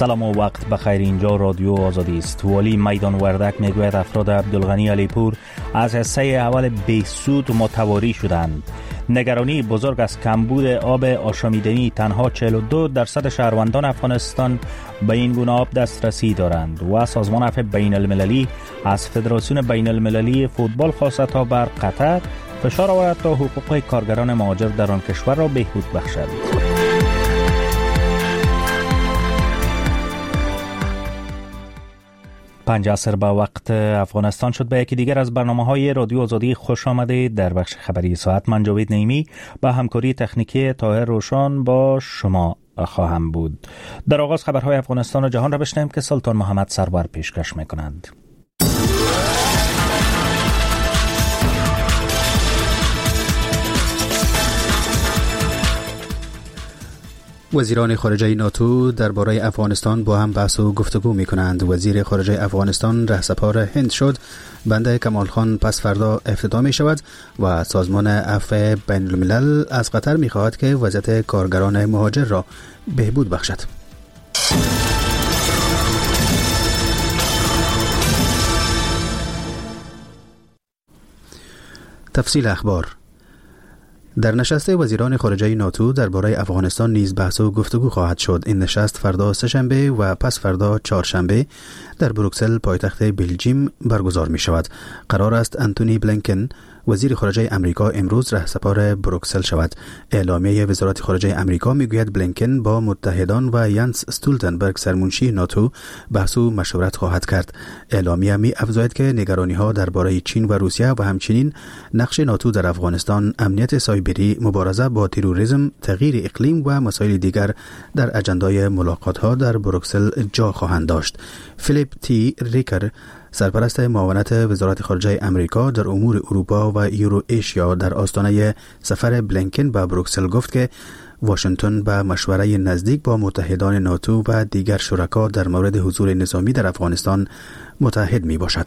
سلام و وقت بخیر. اینجا رادیو آزادی است. والی میدان وردک میگوید افراد عبدالغنی علیپور از حصه اول بیسود متواری شدند. نگرانی بزرگ از کمبود آب آشامیدنی. تنها 42% شهروندان افغانستان به این گونه آب دسترسی دارند و سازمان عفو بین المللی از فدراسیون بین المللی فوتبال خواسته تا بر قطر فشار آورد تا حقوق کارگران مهاجر در آن کشور را بهبود بخشد. 5 عصر به وقت افغانستان شد. به یکی دیگر از برنامه‌های رادیو آزادی خوش آمدید. در بخش خبری ساعت من جاوید نعیمی با همکاری تکنیکی طاهر روشان با شما خواهم بود. در آغاز خبرهای افغانستان و جهان را بشنویم که سلطان محمد سرور پیشکش می‌کنند. وزیران خارجه ناتو درباره افغانستان با هم بحث و گفتگو می کنند. وزیر خارجه افغانستان رهسپار هند شد. بنده کمال خان پس فردا افتتاح می شود و سازمان عفو بین الملل از قطر می خواهد که وضعیت کارگران مهاجر را بهبود بخشد. تفصیل اخبار. در نشست وزیران خارجه ناتو درباره افغانستان نیز بحث و گفتگو خواهد شد. این نشست فردا سه‌شنبه و پس فردا چهارشنبه در بروکسل پایتخت بلژیم برگزار می شود. قرار است انتونی بلینکن وزیر خارجه امریکا امروز رهسپار بروکسل شود. اعلامیه وزارت خارجه امریکا میگوید بلینکن با متحدان و یانس استولتنبرگ سرمنشی ناتو بحث و مشورت خواهد کرد. اعلامیه می افزاید که نگرانی ها درباره چین و روسیه و همچنین نقش ناتو در افغانستان، امنیت سایبری، مبارزه با تروریسم، تغییر اقلیم و مسائل دیگر در اجندای ملاقات ها در بروکسل جا خواهند داشت. فیلیپ تی ریکر سرپرست معاونت وزارت خارجه امریکا در امور اروپا و یورو ایشیا در آستانه سفر بلینکن به بروکسل گفت که واشنگتن به مشوره نزدیک با متحدان ناتو و دیگر شرکا در مورد حضور نظامی در افغانستان متحد می باشد.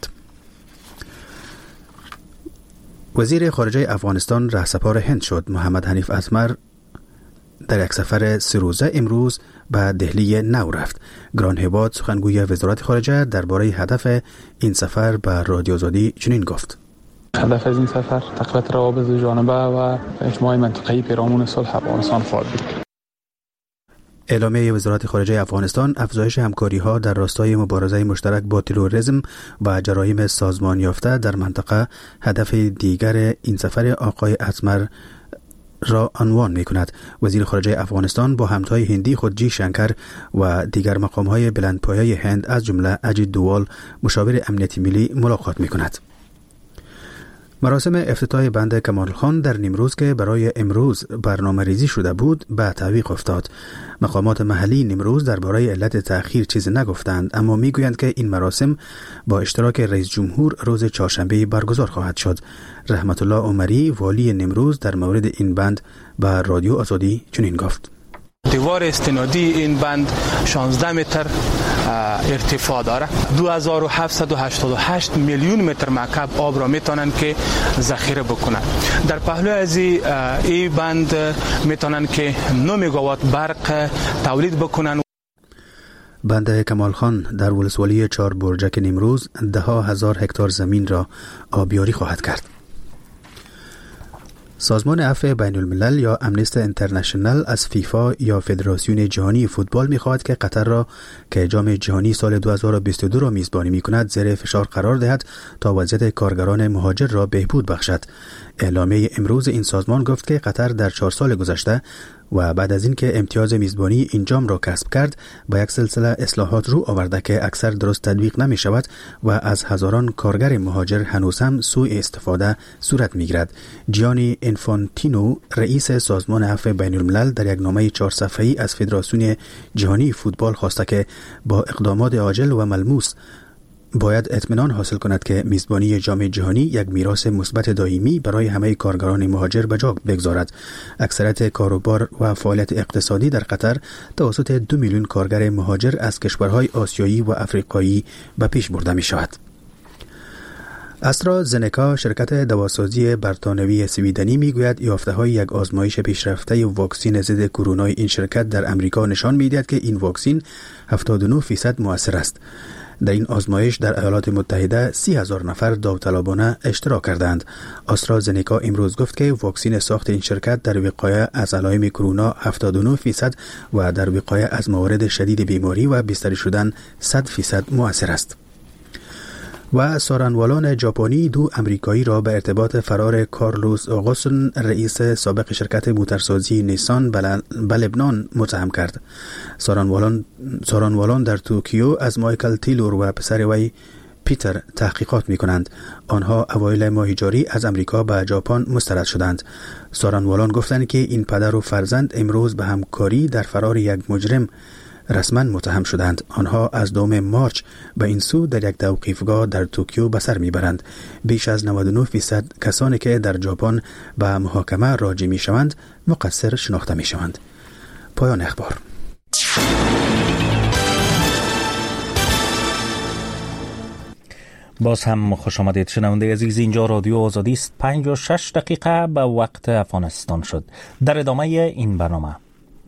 وزیر خارجه افغانستان رهسپار هند شد. محمد حنیف اتمر در یک سفر 3 روزه امروز به دهلی نو رفت. گران هیبات سخنگوی وزارت خارجه درباره هدف این سفر به رادیو آزادی چنین گفت: هدف از این سفر تقویت روابط دو-جانبه و اجماع منطقه‌ای پیرامون صلح افغانستان خواهد بود. اعلامیه وزارت خارجه افغانستان افزایش همکاری‌ها در راستای مبارزه مشترک با تروریسم و جرایم سازمان یافته در منطقه هدف دیگر این سفر آقای اتمر را عنوان می کند. وزیر خارجه افغانستان با همتای هندی خود جی شنکر و دیگر مقام‌های بلندپایه هند از جمله اجیت دووال مشاور امنیتی ملی ملاقات می کند. مراسم افتتاح بند کمال خان در نیمروز که برای امروز برنامه ریزی شده بود به تعویق افتاد. مقامات محلی نیمروز درباره علت تأخیر چیزی نگفتند، اما میگویند که این مراسم با اشتراک رئیس جمهور روز چهارشنبه برگزار خواهد شد. رحمت الله عمری والی نیمروز در مورد این بند به رادیو آزادی چنین گفت: دیوار استنادی این بند 16 متر ارتفاع داره. 2788 میلیون متر مکعب آب را میتونن که ذخیره بکنن. در پهلو از این بند میتونن که 9 مگاوات برق تولید بکنن. بند کمال خان در ولسوالی 4 برجک نیمروز 10,000 هکتار زمین را آبیاری خواهد کرد. سازمان عفو بین الملل یا امنیستی اینترنشنال از فیفا یا فدراسیون جهانی فوتبال می‌خواهد که قطر را که جام جهانی سال 2022 را میزبانی می‌کند زیر فشار قرار دهد تا وضعیت کارگران مهاجر را بهبود بخشد. اعلامیه امروز این سازمان گفت که قطر در 4 سال گذشته و بعد از اینکه امتیاز میزبانی این جام را کسب کرد با یک سلسله اصلاحات رو آورده که اکثر درست تطبیق نمی شود و از هزاران کارگر مهاجر هنوز هم سوء استفاده صورت می گیرد. جیانی انفانتینو رئیس سازمان عفو بین الملل در یک نامه 4 صفحه‌ای از فدراسیون جهانی فوتبال خواسته که با اقدامات عاجل و ملموس باید اطمینان حاصل کند که میزبانی جام جهانی یک میراث مثبت دائمی برای همه کارگران مهاجر به جا بگذارد. اکثریت کاروبار و فعالیت اقتصادی در قطر توسط 2 میلیون کارگر مهاجر از کشورهای آسیایی و افریقایی به پیش برده می شود. استرازنکا شرکت دواسازی برتانوی سویدنی میگوید یافته‌های یک آزمایش پیشرفته واکسن ضد کرونا این شرکت در امریکا نشان می‌دهد که این واکسن 79% مؤثر است. در این آزمایش در ایالات متحده 30,000 نفر داوطلبانه اشتراک کردند. استرازنکا امروز گفت که واکسن ساخت این شرکت در وقایه از علائم کرونا 79% و در وقایه از موارد شدید بیماری و بستری شدن 100% مؤثر است. و سارنوالان ژاپنی 2 امریکایی را به ارتباط فرار کارلوس اوگوستن رئیس سابق شرکت موتورسازی نیسان به لبنان متهم کرد. سارنوالان در توکیو از مایکل تیلور و پسر وی پیتر تحقیقات می کنند. آنها اوایل ماه جاری از امریکا به ژاپن مسترد شدند. سارنوالان گفتند که این پدر و فرزند امروز به همکاری در فرار یک مجرم رسما متهم شدند. آنها از 2 مارچ به این سو در یک توقیفگاه در توکیو به سر میبرند. بیش از 99% کسانی که در ژاپن به محاکمه راجع می شوند مقصر شناخته می شوند. پایان اخبار. باز هم خوش آمدید شنونده عزیز، اینجا رادیو آزادی است. 56 دقیقه به وقت افغانستان شد. در ادامه این برنامه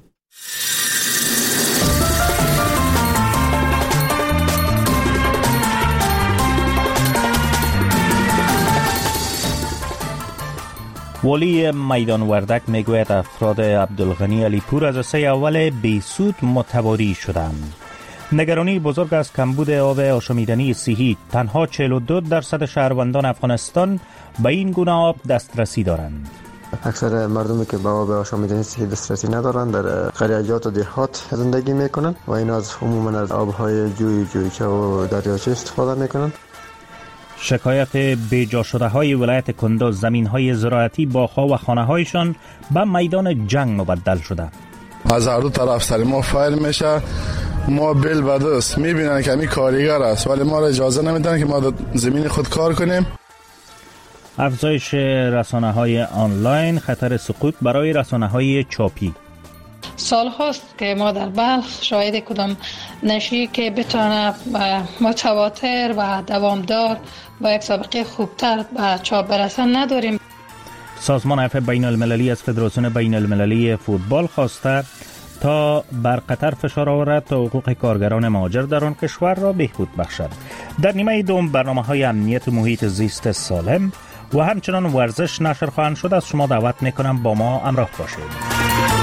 والی میدان وردک میگوید افراد عبدالغنی علیپور از سه اول بیسود متواری شدند. نگرانی بزرگ از کمبود آب آشامیدنی صحی. تنها 42% شهروندان افغانستان به این گونه آب دسترسی دارند. اکثر مردمی که به آب آشامیدنی صحی دسترسی ندارند در قریه‌جات و دهات زندگی میکنند و این از عموما از آبهای جویچه و دریاچه استفاده میکنند. شکایت بیجا شده های ولایت کندوز، زمین های زراعتی، باغ‌ها و خانه هایشان به میدان جنگ مبدل شده. از هر دو طرف سر ما فایر میشه، ما بل به دست میبینن که همی کارگر است ولی ما را اجازه نمیدن که ما زمین خود کار کنیم. افزایش رسانه های آنلاین، خطر سقوط برای رسانه های چاپی. سال هاست که ما در بلخ شاهد کدام نشریه که بتونه متواتر و دوامدار با یک سابقه خوبتر به چاپ برسن نداریم. سازمان عفو بین المللی از فدراسیون بین المللی فوتبال خواسته تا بر قطر فشار آورد تا حقوق کارگران مهاجر در آن کشور را بهبود بخشد. در نیمه دوم برنامه‌های امنیت محیط زیست سالم و همچنان ورزش نشر خواهند شد. از شما دعوت میکنم با ما همراه باشید.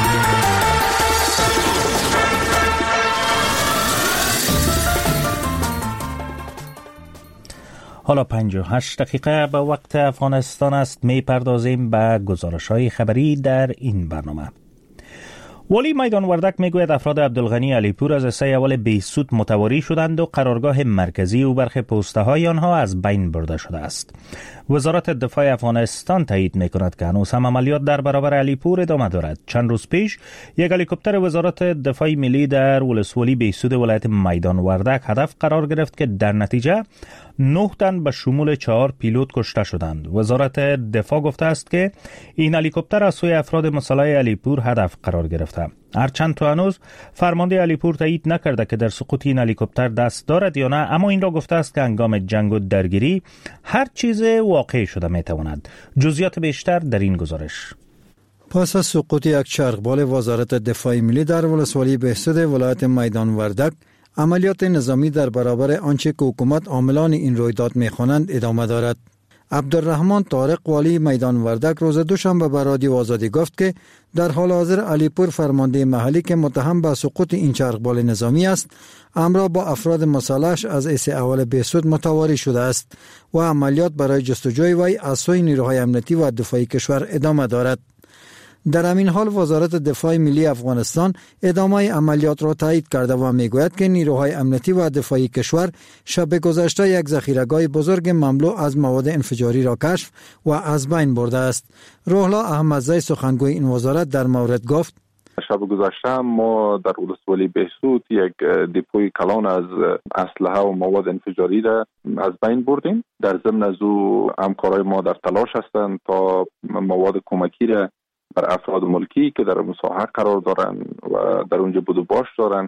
حالا 58 دقیقه به وقت افغانستان است. می پردازیم به گزارش‌های خبری در این برنامه. والی میدان وردک میگوید افراد عبدالغنی علیپور از سه اول بیسود متواری شدند و قرارگاه مرکزی و برخی پسته های آنها از بین برده شده است. وزارت دفاع افغانستان تایید میکند که هنوز هم عملیات در برابر علیپور ادامه دارد. چند روز پیش یک هلیکوپتر وزارت دفاع ملی در ولسوالی بیسود ولایت میدان وردک هدف قرار گرفت که در نتیجه 9 تن به شمول 4 پیلوت کشته شدند. وزارت دفاع گفته است که این هلیکوپتر از سوی افراد مسلح علیپور هدف قرار گرفته. هرچند تا هنوز فرمانده علیپور تایید نکرده که در سقوط این هلیکوپتر دست دارد یا نه، اما این را گفته است که هنگام جنگ و درگیری هر چیز واقع شده میتواند. جزئیات بیشتر در این گزارش. پس از سقوط یک چرخبال وزارت دفاع ملی در ولسوالی بهسود ولایت میدان وردک، عملیات نظامی در برابر آنچه که حکومت عاملان این رویداد می‌خوانند ادامه دارد. عبدالرحمن طارق والی میدان وردک روز دوشنبه به رادیو آزادی گفت که در حال حاضر علیپور فرمانده محلی که متهم به سقوط این چرخبال نظامی است، همراه با افراد مسلحش از ایس اول بهسود متواری شده است و عملیات برای جستجوی وی از سوی نیروهای امنیتی و دفاعی کشور ادامه دارد. در همین حال وزارت دفاع ملی افغانستان ادامه عملیات را تایید کرده و میگوید که نیروهای امنیتی و دفاعی کشور شب گذشته یک ذخیره‌گاه بزرگ مملو از مواد انفجاری را کشف و از بین برده است. روحلا احمدزی سخنگوی این وزارت در مورد گفت: شب گذشته ما در ولسوالی بهسود یک دپوی کلان از اسلحه و مواد انفجاری را از بین بردیم. در ضمن از او همکارای ما در تلاش هستند تا مواد کمکی را بر افراد ملکی که در مساحه قرار دارند و در اونجا بود و باش دارند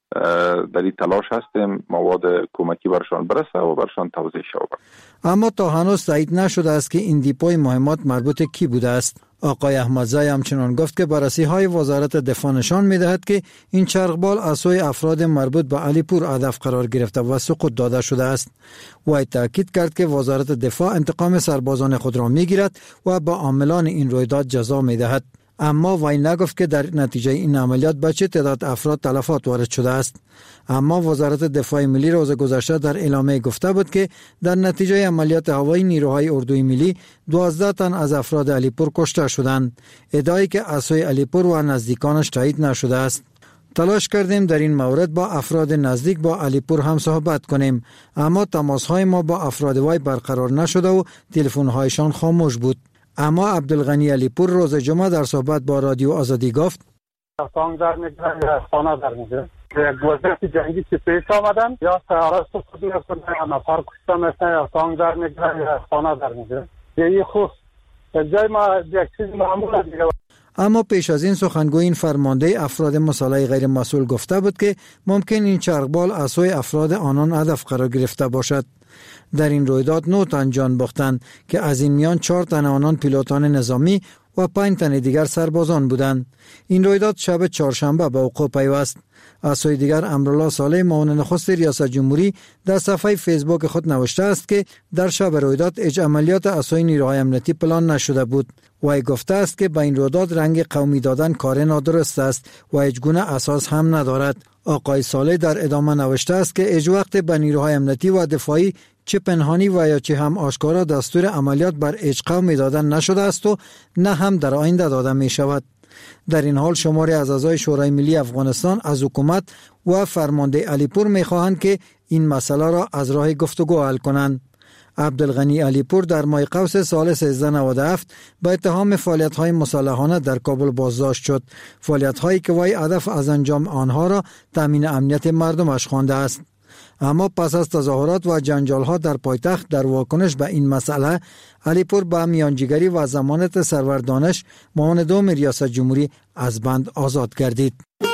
در این تلاش هستیم مواد کمکی برشان برسه و برشان توزیع شود. اما تا هنوز تایید نشده است که این دیپوی مهمات مربوط کی بوده است. آقای احمدزای همچنان گفت که بررسی‌های وزارت دفاع نشان می‌دهد که این چرخبال از سوی افراد مربوط به علیپور هدف قرار گرفته و سقوط داده شده است. وی تاکید کرد که وزارت دفاع انتقام سربازان خود را می‌گیرد و با عاملان این رویداد جزا می‌دهد. اما وی نگفت که در نتیجه این عملیات به چه تعداد افراد تلفات وارد شده است. اما وزارت دفاع ملی روز گذشته در اعلامیه گفته بود که در نتیجه عملیات هوایی نیروهای اردوی ملی 12 تن از افراد علیپور کشته شدند. ادعایی که از سوی علیپور و نزدیکانش تایید نشده است. تلاش کردیم در این مورد با افراد نزدیک با علیپور هم صحبت کنیم، اما تماس‌های ما با افراد وی برقرار نشده و تلفن‌هایشان خاموش بود. اما عبدالغنی علیپور روز جمعه در صحبت با رادیو آزادی گفت سانگ در میگیرن یا خانه در میگیرن یک وضعیت جنگی که پیش آمدن یا سیاره سقوط میکنن یا نفر کشته میشن یا سانگ در میگیرن یا خانه در میگیرن. یه خوب جای ما یک چیز معمول دیگه. اما پیش از این سخنگوی این فرمانده افراد مسلح غیر مسئول گفته بود که ممکن این چرخبال از سوی افراد آنان هدف قرار گرفته باشد. در این رویداد 9 تن جان باختند که از این میان 4 تن آنان پیلوتان نظامی و 5 تن دیگر سربازان بودند. این رویداد شب چهارشنبه به وقوع پیوست. از سوی دیگر امرالله صالح معاون نخست ریاست جمهوری در صفحه فیسبوک خود نوشته است که در شب رویداد هیچ عملیات از سوی نیروهای امنیتی پلان نشده بود. وی گفته است که به این رویداد رنگ قومی دادن کار نادرست است و هیچ گونه اساس هم ندارد. آقای صالح در ادامه نوشته است که هیچ وقت به نیروهای امنیتی و دفاعی چه پنهانی و یا چه هم آشکارا دستور عملیات بر هیچ قومی دادن نشده است و نه هم در آینده داده می شود. در این حال شماری از اعضای شورای ملی افغانستان از حکومت و فرمانده علیپور می خواهند که این مسئله را از راه گفتگو حل کنند. عبدالغنی علیپور در ماه قوس سال 1397 با اتهام فعالیت‌های مسلحانه در کابل بازداشت شد. فعالیت‌هایی که وی هدف از انجام آنها را تامین امنیت مردمش خوانده است. اما پس از تظاهرات و جنجال‌ها در پایتخت در واکنش به این مسئله، علیپور با میانجیگری و ضمانت سرور دانش معاون دوم ریاست جمهوری از بند آزاد گردید.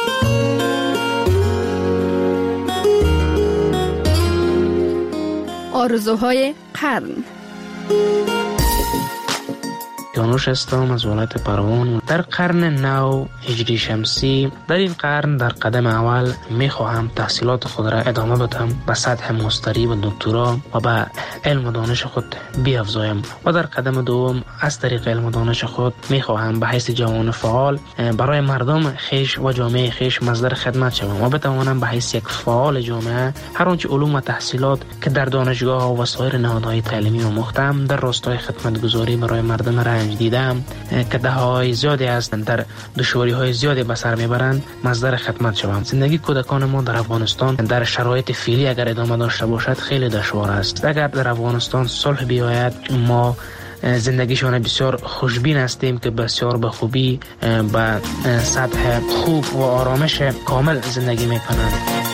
آرزوهای قرن. یانوش هستم از ولایت پروان. در قرن نو هجری شمسی، در این قرن در قدم اول میخواهم تحصیلات خود را ادامه بدم، به سطح ماستری و دکترا و به علم و دانش خود بیافزایم و در قدم دوم از طریق علم و دانش خود میخواهم به حیث جوان فعال برای مردم خیش و جامعه خیش مصدر خدمت شوم و بتوانم به حیث یک فعال جامعه هر آنچه علوم و تحصیلات که در دانشگاه و سایر نهادهای تعلیمی و مختم در راستای خدمتگزاری برای مردم رنج دیدم که دههای زیادی هستند در دشواری‌های زیادی به سر میبرند مصدر خدمت شوم. زندگی کودکان ما در افغانستان در شرایط فعلی اگر ادامه داشته باشد خیلی دشوار است. اگر در افغانستان صلح بیاید ما زندگیشان بسیار خوشبین هستیم که بسیار به خوبی به سطح خوب و آرامش کامل زندگی میکنند.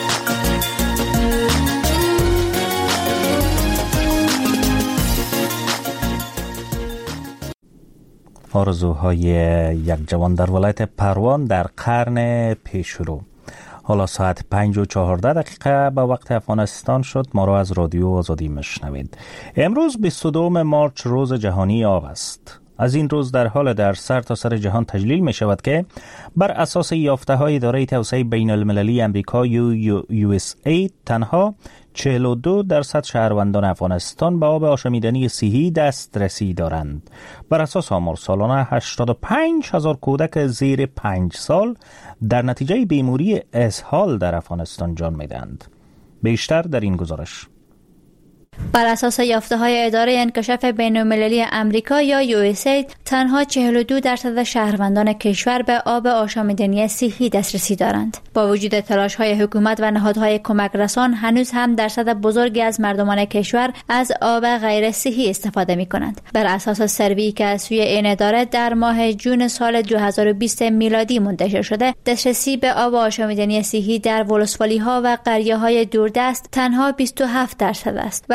آرزوهای یک جوان در ولایت پروان در قرن پیشرو. حالا ساعت 5:14 به وقت افغانستان شد. ما را از رادیو آزادی میشنوید. امروز 22 مارچ روز جهانی آب است. از این روز در حال در سرتاسر جهان تجلیل می شود که بر اساس یافته های اداره توسعه بین المللی امریکا USA تنها 42% شهروندان افغانستان به آب آشامیدنی صحی دسترسی دارند. بر اساس آمار سالانه 85,000 کودک زیر 5 سال در نتیجه بیماری اسهال در افغانستان جان می‌دهند. بیشتر در این گزارش. بر اساس یافته‌های اداره انکشاف بین‌المللی آمریکا یا USA تنها 42% شهروندان کشور به آب آشامیدنی صحی دسترسی دارند. با وجود تلاش‌های حکومت و نهادهای کمک رسان هنوز هم درصد بزرگی از مردمان کشور از آب غیر صحی استفاده می‌کنند. بر اساس سروی که از سوی این اداره در ماه جون سال 2020 میلادی منتشر شده، دسترسی به آب آشامیدنی صحی در ولسوالی‌ها و قریه‌های دوردست تنها 27% است و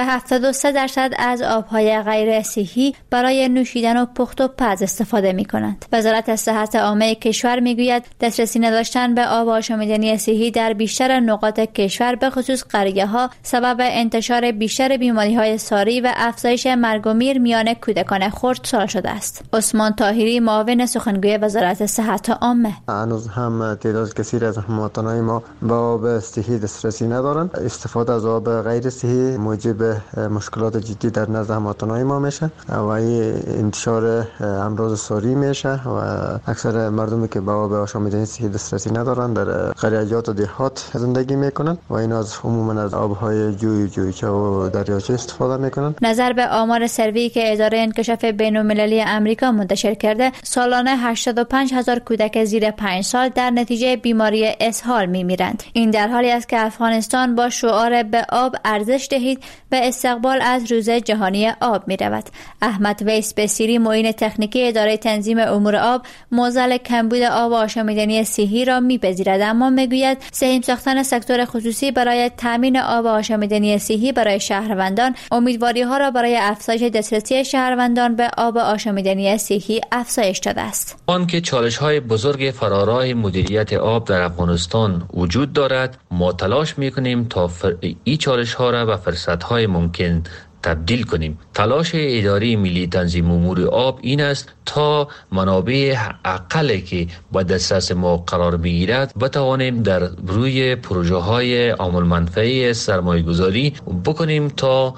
و 73% از آبهای غیر صحی برای نوشیدن و پخت و پز استفاده می کنند. وزارت صحت عامه کشور می گوید دسترسی نداشتن به آب آشامیدنی صحی در بیشتر نقاط کشور به خصوص قریه ها سبب انتشار بیشتر بیماری های ساری و افزایش مرگ و میر میان کودکان خردسال شده است. عثمان طاهری معاون سخنگوی وزارت صحت عامه: هنوز هم تعداد کثیر از هموطنان ما با آب صحی دسترسی ندارند. استفاده از آب غیر صحی موجب مشکلات جدی در نزد هموطنان ما میشه و انتشار امراض ساری میشه و اکثر مردمی که با آب آشامیدنی صحی دسترسی ندارند در قریات و دهات زندگی میکنند و این از عموما از آبهای جویچه و دریاچه استفاده میکنند. نظر به آمار سروی که اداره انکشاف بین‌المللی آمریکا منتشر کرده، سالانه 85,000 کودک زیر 5 سال در نتیجه بیماری اسهال میمیرند. این در حالی است که افغانستان با شعار به آب ارزش دهید به استقبال از روز جهانی آب میرود. احمد ویس بسیری معین تکنیکی اداره تنظیم امور آب معضل کمبود آب آشامیدنی صحی را میپذیرد، اما میگوید سهم ساختن سکتور خصوصی برای تامین آب آشامیدنی صحی برای شهروندان امیدواری ها را برای افزایش دسترسی شهروندان به آب آشامیدنی صحی افزایش داده است. آنکه چالش‌های بزرگ فرارای مدیریت آب در افغانستان وجود دارد، ما تلاش می‌کنیم تا این چالش‌ها را به فرصت‌های ممکن تبدیل کنیم. تلاش اداره ملی تنظیم امور آب این است تا منابع اقلی که با دسترس ما قرار بگیرد بتوانیم در روی پروژه های عامل منفعه سرمایه گذاری بکنیم تا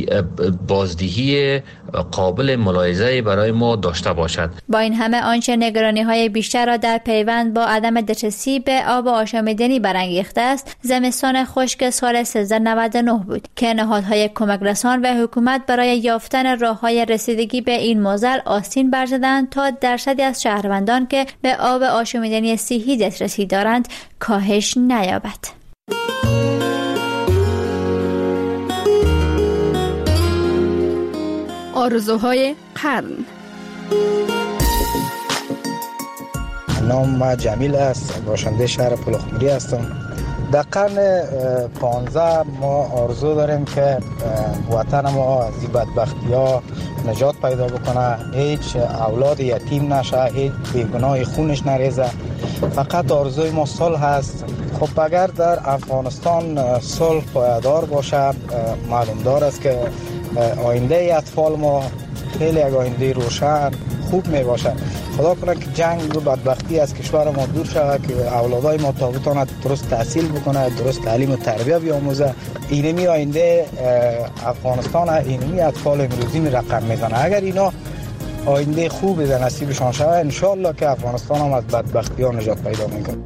بازدهی قابل ملاحظه برای ما داشته باشد. با این همه آنچه نگرانی های بیشتر را در پیوند با عدم دسترسی به آب آشامیدنی برانگیخته است، زمستان خشک سال 1399 بود که نهادهای کمک رسان و حکومت برای یافتن راه‌های رسیدگی به این معضل آستین برزدند تا درصدی از شهروندان که به آب آشامیدنی صحی دسترسی دارند کاهش نیابد. آرزوهای قرن. نام جمیل است، باشنده شهر پلخمری هستم. در قرن 15 ما آرزو داریم که وطن ما از این بدبختی ها نجات پیدا بکنه، هیچ اولاد یتیم نشه، هیچ بیگناه خونش نریزه. فقط آرزوی ما صلح هست. خب اگر در افغانستان صلح پایدار باشه، معلوم دار است که آینده اطفال ما خیلی یک آینده روشن خوب می باشه. خدا کنه که جنگ و بدبختی از کشور ما دور شود، که اولادای ما تا بتونه درست تحصیل بکنه، درست تعلیم و تربیت بیاموزه. اینمی آینده افغانستان، اینمی اطفال امروزی می رقم میزنه. اگر اینا آینده خوبی در نصیبشان شود، ان شاء الله که افغانستان هم از بدبختی ها نجات پیدا میکنه.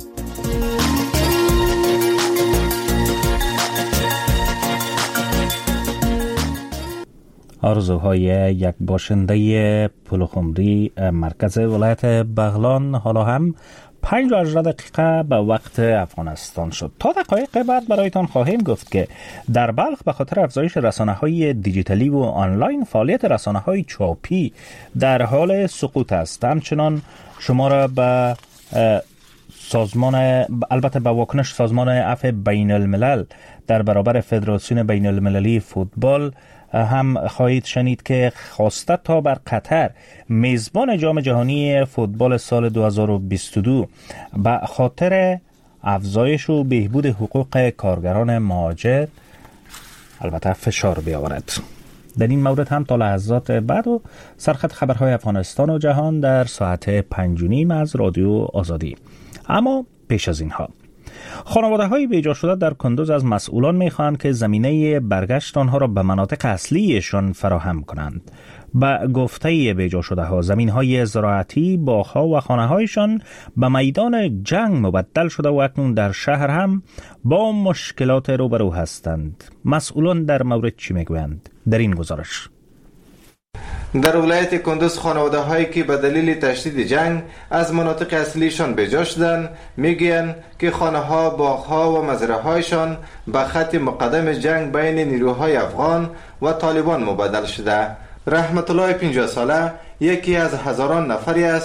آرزوهای یک باشنده پلخمری مرکز ولایت بغلان. حالا هم 5 دقیقه به وقت افغانستان شد. تا دقایق بعد برایتان خواهیم گفت که در بلخ به خاطر افزایش رسانه‌های دیجیتالی و آنلاین فعالیت رسانه‌های چاپی در حال سقوط است. همچنان شما را به البته به واکنش سازمان عفو بین الملل در برابر فدراسیون بین المللی فوتبال هم خواهید شنید که خواسته تا بر قطر میزبان جام جهانی فوتبال سال 2022 به خاطر افزایش و بهبود حقوق کارگران مهاجر البته فشار بیاورد. در این مورد هم تا لحظات بعد و سرخط خبرهای افغانستان و جهان در ساعت 5:30 از رادیو آزادی. اما پیش از اینها، خانواده‌های بیجا شده در کندوز از مسئولان می‌خواهند که زمینه برگشت آنها را به مناطق اصلیشان فراهم کنند. به گفته بیجا شده ها، زمین‌های زراعتی، باغ‌ها و خانه‌هایشان به میدان جنگ مبدل شده و اکنون در شهر هم با مشکلات روبرو هستند. مسئولان در مورد چی میگویند؟ در این گزارش. در ولایت کندوز خانواده‌هایی که به دلیل تشدید جنگ از مناطق اصلیشان بیجا شدند میگویند که خانه‌ها، باغ‌ها و مزرعه‌هایشان به خط مقدم جنگ بین نیروهای افغان و طالبان مبدل شده. رحمت الله 50 ساله یکی از هزاران نفری است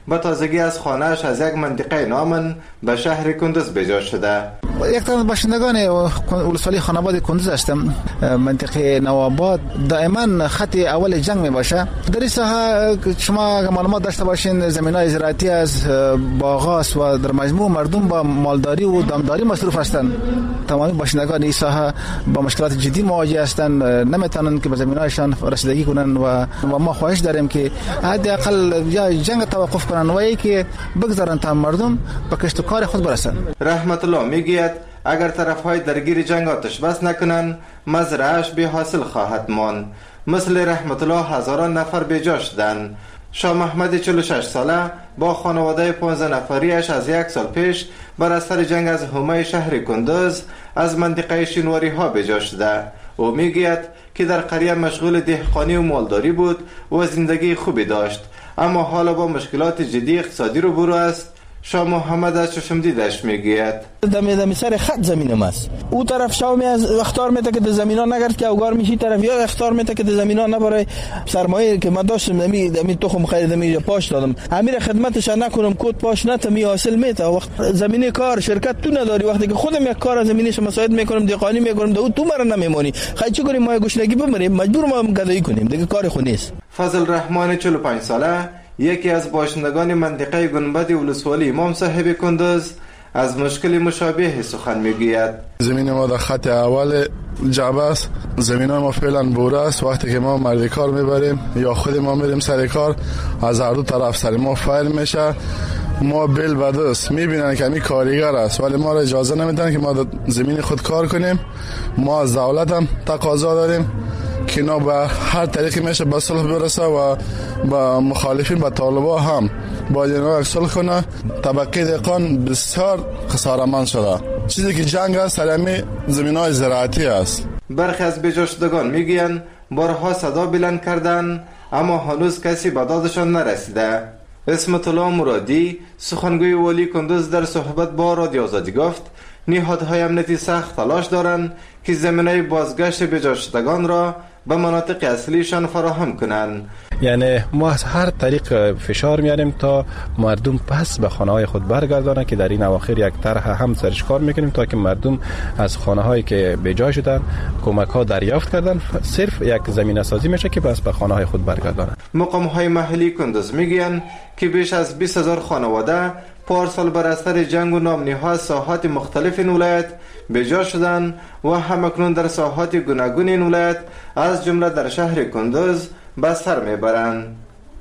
به تازگی از خانه‌اش از یک منطقه نامن به شهر کندوز به جا شده. یک طرف باشندگان ولسوالی خاناباد کندوز هستم. منطقه نوآباد دائما خط اول جنگ می باشه. در این ساحه شما معلومات داشته باشین زمینای زراعتی از باغ‌ها و در مجموع مردم با مالداری و دامداری مصروف هستند. تمامی باشندگان این ساحه با مشکلات جدی مواجه هستند، نمیتونن که به زمینایشان رسیدگی کنن و ما خواهش داریم که حداقل یا جنگ توقف کنن و که بگذارن تا مردم به کسب و کار خود برسن. رحمت الله میگوید اگر طرفهای درگیر جنگ آتش بس نکنن مزرعه‌اش بی حاصل خواهد ماند. مثل رحمت الله هزاران نفر به جا شدند. شاه محمد 46 ساله با خانواده 15 نفریش از یک سال پیش بر اثر جنگ از حومه شهر کندوز از منطقه شینواری ها به جا شده. او میگوید که در قریه مشغول دهقانی و مالداری بود و زندگی خوبی داشت، اما حالا با مشکلات جدی اقتصادی روبرو است. شاه محمد از چشم دیدش میگوید دمی سر خط زمینم است. او طرف شاه از اختار میته که زمینا نگرد که اوگار میشی، طرف یا اختار میته که زمینا نبره سرمایه که من داشتم دمی تخم خریدم اینجا پاش دادم، امیر خدمتش نکنم کد پاش نتمی حاصل میته. وقت زمینه کار شرکت تو نداری، وقتی که خودم یک کار زمینیش مساعد میکنم دهقانی میکنم تو مرا نمیمونی، خیلی چی کنیم؟ ما گشنگی بمریم، مجبور ما گدایی کنیم، دیگه کار خود نیست. فضل رحمان 45 ساله یکی از باشندگان منطقه گنبد ولسوالی امام صاحب کندوز از مشکل مشابه سخن میگوید. زمین ما در خط اول جعبه است، زمین ما فعلا بوره است. وقتی که ما مرد کار میبریم یا خود ما میریم سر کار از هر دو طرف سر ما فایر میشه، ما بل به دست میبینن که همین کارگر است ولی ما را اجازه نمیدن که ما در زمین خود کار کنیم. ما از دولت هم تقاضا داریم که اینا به هر طریقی میشه به صلح برسه و با مخالفین به طالبا هم باید اینا صلح کنه. طبقه دهقان بسیار خساره‌مند شده. چیزی که جنگ است سر همین زمینای زراعتی است. برخی از بجا شدگان میگویند بارها صدا بلند کردن اما هنوز کسی به دادشان نرسیده. اسمت الله مرادی سخنگوی والی کندوز در صحبت با رادیو آزادی گفت نهادهای امنیتی سخت تلاش دارند که زمینه بازگشت بجا شدگان را به مناطق اصلیشان فراهم کنند. یعنی ما از هر طریق فشار میاریم تا مردم پس به خانه های خود برگردانند که در این اواخر یک طرح هم سرش کار میکنیم تا که مردم از خانه هایی که به جا شدن کمک ها دریافت کردن صرف یک زمینه سازی میشه که پس به خانه های خود برگردانند. مقام های محلی کندوز میگن که بیش از 20,000 خانواده پارسال بر اثر جنگ و نامنی‌ها از ساحات مختلف این ولایت به جا شدند و همکنون در ساحات گوناگون این ولایت از جمله در شهر کندوز به سر میبرند.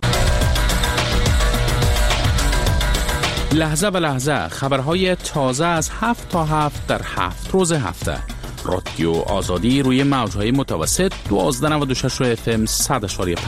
لحظه به لحظه خبرهای تازه از 7 تا 7 در 7 روز هفته. رادیو آزادی روی موجهای متوسط 1296 FM 100.5.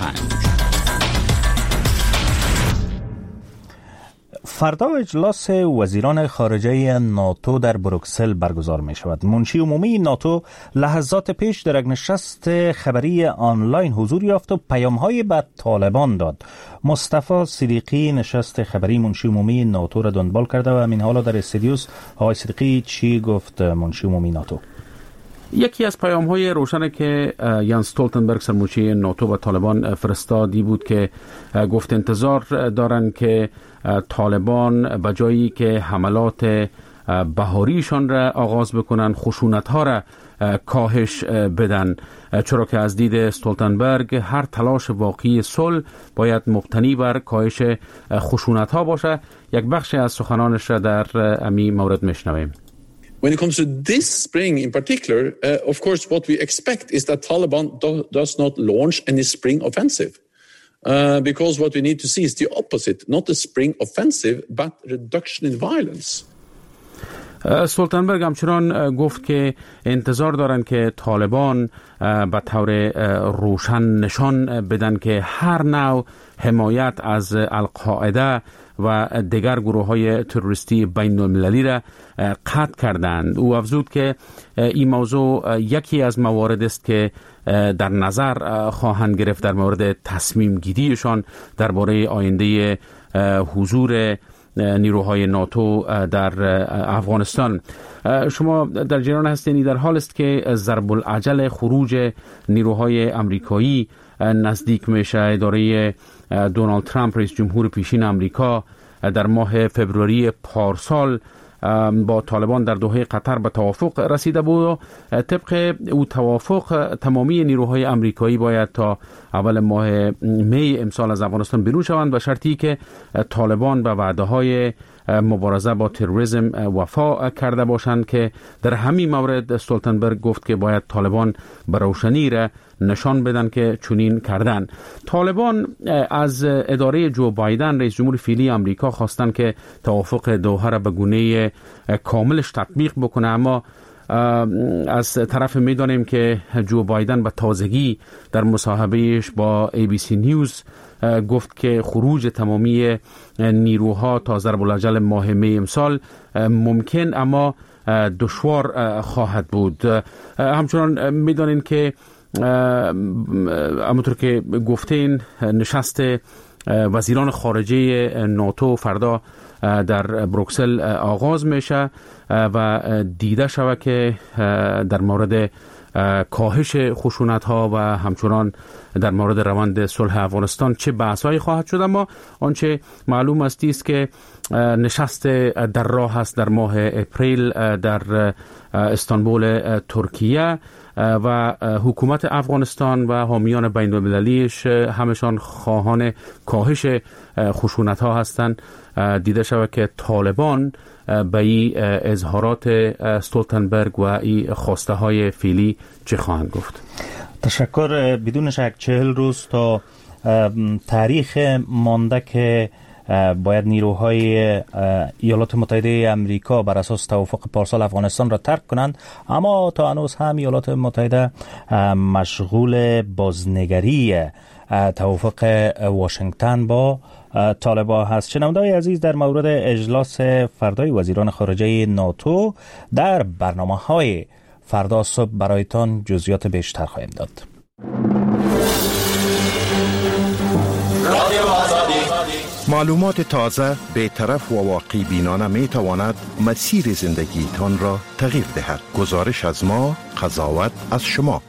فردا اجلاس وزیران خارجه ناتو در بروکسل برگزار می شود. منشی عمومی ناتو لحظات پیش در یک نشست خبری آنلاین حضور یافت و پیام‌های به طالبان داد. مصطفی صدیقی نشست خبری منشی عمومی ناتو را دنبال کرده و همین حالا در استودیوس. آقای صدیقی چی گفت منشی عمومی ناتو؟ یکی از پیام‌های روشن که یانس استولتنبرگ سرمنشی ناتو و طالبان فرستادی بود که گفت انتظار دارند که طالبان به جایی که حملات بهاریشان را آغاز بکنن خشونت‌ها را کاهش بدن، چرا که از دید استولتنبرگ هر تلاش واقعی صلح باید مبتنی بر کاهش خشونت‌ها باشه. یک بخش از سخنانش را در امی مورد میشنویم. When it comes to this spring in particular, of course, what we expect is that Taliban does not launch any spring offensive. Because what we need to see is the opposite, not a spring offensive, but reduction in violence. استولتنبرگ همچنان گفت که انتظار دارند که طالبان به طور روشن نشان بدن که هر نوع حمایت از القاعده و دیگر گروه‌های تروریستی بین‌المللی را قطع کردند. او افزود که این موضوع یکی از موارد است که در نظر خواهند گرفت در مورد تصمیم گیریشان درباره آینده حضور نیروهای ناتو در افغانستان. شما در جریان هستین در حال است که ضرب العجل خروج نیروهای امریکایی نزدیک میشه. اداره دونالد ترامپ رئیس جمهور پیشین امریکا در ماه فبروری پارسال با طالبان در دوحه قطر به توافق رسیده بود. طبق او توافق تمامی نیروهای امریکایی باید تا اول ماه می امسال از افغانستان بیرون شوند به شرطی که طالبان به وعده‌های مبارزه با تروریسم وفا کرده باشند که در همین مورد استولتنبرگ گفت که باید طالبان به روشنی را نشان بدن که چنین کردن. طالبان از اداره جو بایدن رئیس جمهور فعلی امریکا خواستن که توافق دوحه را به گونه کاملش تطبیق بکنه، اما از طرف میدانیم که جو بایدن به تازگی در مصاحبهش با ABC نیوز گفت که خروج تمامی نیروها تا ضرب الاجل ماه می امسال ممکن اما دشوار خواهد بود. همچنان میدانیم که همونطور که گفتین نشست وزیران خارجه ناتو فردا در بروکسل آغاز میشه و دیده شود که در مورد کاهش خشونت ها و همچنان در مورد روند صلح افغانستان چه بحث‌هایی خواهد شد. اما آنچه معلوم است که نشست در راه است در ماه اپریل در استانبول ترکیه و حکومت افغانستان و حامیان بین المللیش همشان خواهان کاهش خشونت ها هستند. دیده شود که طالبان به این اظهارات استولتنبرگ و این خواسته های فعلی چه خواهند گفت؟ تشکر. بدون شک 40 روز تا تاریخ مانده که باید نیروهای ایالات متحده امریکا بر اساس توافق پارسال افغانستان را ترک کنند، اما تا هنوز هم ایالات متحده مشغول بازنگری توافق واشنگتن با طالبان هست. شنونده‌های عزیز، در مورد اجلاس فردای وزیران خارجه ناتو در برنامه‌های فردا صبح برایتان جزئیات بیشتر خواهیم داد. معلومات تازه، بی‌طرف و واقعی بینانه می تواند مسیر زندگیتان را تغییر دهد. گزارش از ما، قضاوت از شما.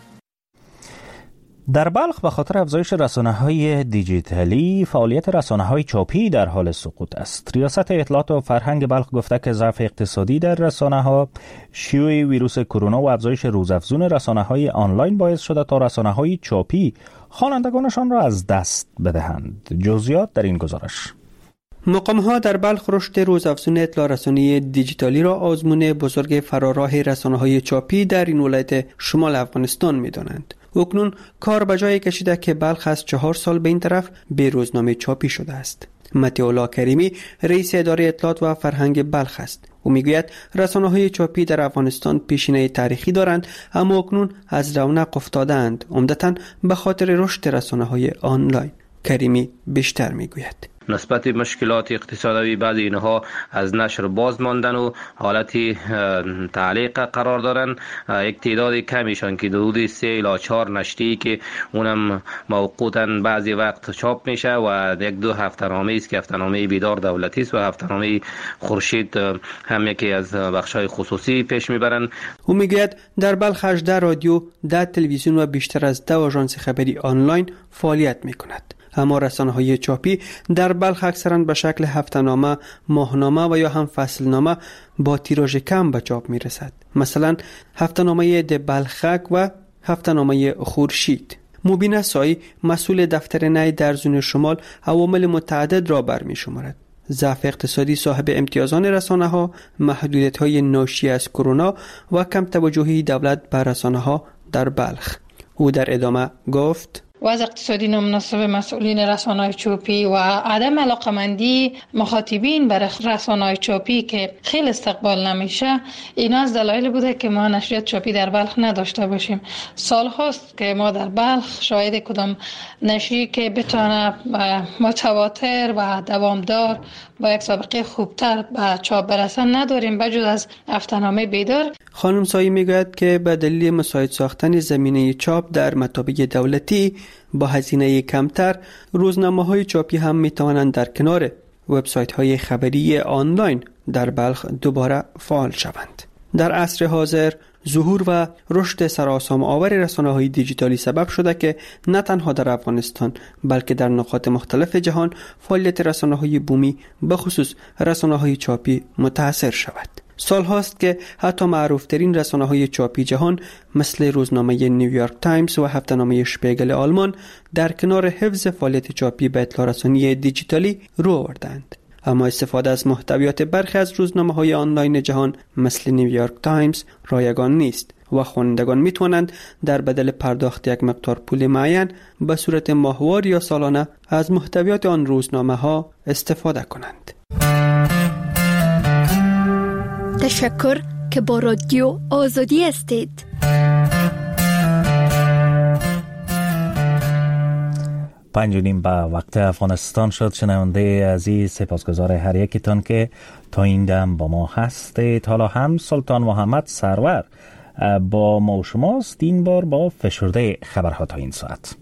در بلخ به خاطر افزایش رسانه‌های دیجیتالی فعالیت رسانه‌های چاپی در حال سقوط است. ریاست اطلاعات و فرهنگ بلخ گفته که ضعف اقتصادی در رسانه‌ها، شیوع ویروس کرونا و افزایش روزافزون رسانه‌های آنلاین باعث شده تا رسانه‌های چاپی خوانندگانشان را از دست بدهند. جزئیات در این گزارش. مقام‌ها در بلخ رشد روزافزون اطلاع رسانی دیجیتالی را آزمون بزرگ فراراه رسانه‌های چاپی در این ولایت شمال افغانستان می‌دانند. اکنون کار به جای کشیده که بلخ از 4 سال به این طرف به روزنامه چاپی شده است. متی‌الله کریمی رئیس اداره اطلاعات و فرهنگ بلخ است. او میگوید رسانه‌های چاپی در افغانستان پیشینه تاریخی دارند، اما اکنون از رونق افتادند، عمدتاً به خاطر رشد رسانه‌های آنلاین. کریمی بیشتر میگوید. نسبت مشکلات اقتصادی بعض اینها از نشر باز ماندن و حالتی تعلیق قرار دارن. یک تعداد کمیشان که حدود 3 الی 4 نشریه‌ای که اونم موقوتاً بعضی وقت چاپ میشه و 1-2 هفته‌نامه است که هفته‌نامه بیدار دولتی است و هفته‌نامه خورشید هم یکی از بخش‌های خصوصی پیش میبرن. او میگوید در بلخ 18 رادیو، 10 تلویزیون و بیشتر از 10 آژانس خبری آنلاین فعالیت میکند. اما رسانه‌های چاپی در بلخ اکثراً به شکل هفته‌نامه، ماهنامه و یا هم فصلنامه با تیراژ کم به چاپ میرسد. مثلا هفته‌نامه د بلخک و هفته‌نامه خورشید. مبین سایی مسئول دفتر نی در زون شمال عوامل متعدد را برمی‌شمارد. ضعف اقتصادی صاحب امتیازان رسانه‌ها، محدودیت‌های ناشی از کرونا و کم توجهی دولت بر رسانه‌ها در بلخ. او در ادامه گفت: وضع اقتصادی نامناسب مسئولین رسانه‌های چاپی و عدم علاقمندی مخاطبین برای رسانه‌های چاپی که خیلی استقبال نمیشه، اینا از دلایل بوده که ما نشریات چاپی در بلخ نداشته باشیم. سال هاست که ما در بلخ شاهد کدام نشریه که بتونه متواتر و دوامدار با یک سابقه خوبتر به چاپ برسن نداریم بجز از هفته‌نامه بیدار. خانم سایی میگوید که به دلیل مساعد ساختن زمینه چاپ در مطابع دولتی با هزینه کمتر، روزنامه‌های چاپی هم میتوانند در کنار وبسایت‌های خبری آنلاین در بلخ دوباره فعال شوند. در عصر حاضر ظهور و رشد سراسام آور رسانه‌های دیجیتالی سبب شده که نه تنها در افغانستان بلکه در نقاط مختلف جهان فعالیت رسانه‌های بومی به خصوص رسانه‌های چاپی متأثر شود. سال هاست که حتی معروفترین رسانه‌های چاپی جهان مثل روزنامه نیویورک تایمز و هفته‌نامه شپیگل آلمان در کنار حفظ فعالیت چاپی به اطلاع رسانی دیجیتالی رو آوردند. اما استفاده از محتویات برخی از روزنامه‌های آنلاین جهان مثل نیویورک تایمز رایگان نیست و خوانندگان می‌توانند در بدل پرداخت یک مقدار پول معین به صورت ماهوار یا سالانه از محتویات آن روزنامه‌ها استفاده کنند. تشکر که با رادیو آزادی هستید. 5:30 به وقت افغانستان شد. شنونده عزیز، سپاسگزار هر یکیتان که تا این دم با ما هستید. حالا هم سلطان محمد سرور با ما و شماست، این بار با فشرده خبرها تا این ساعت.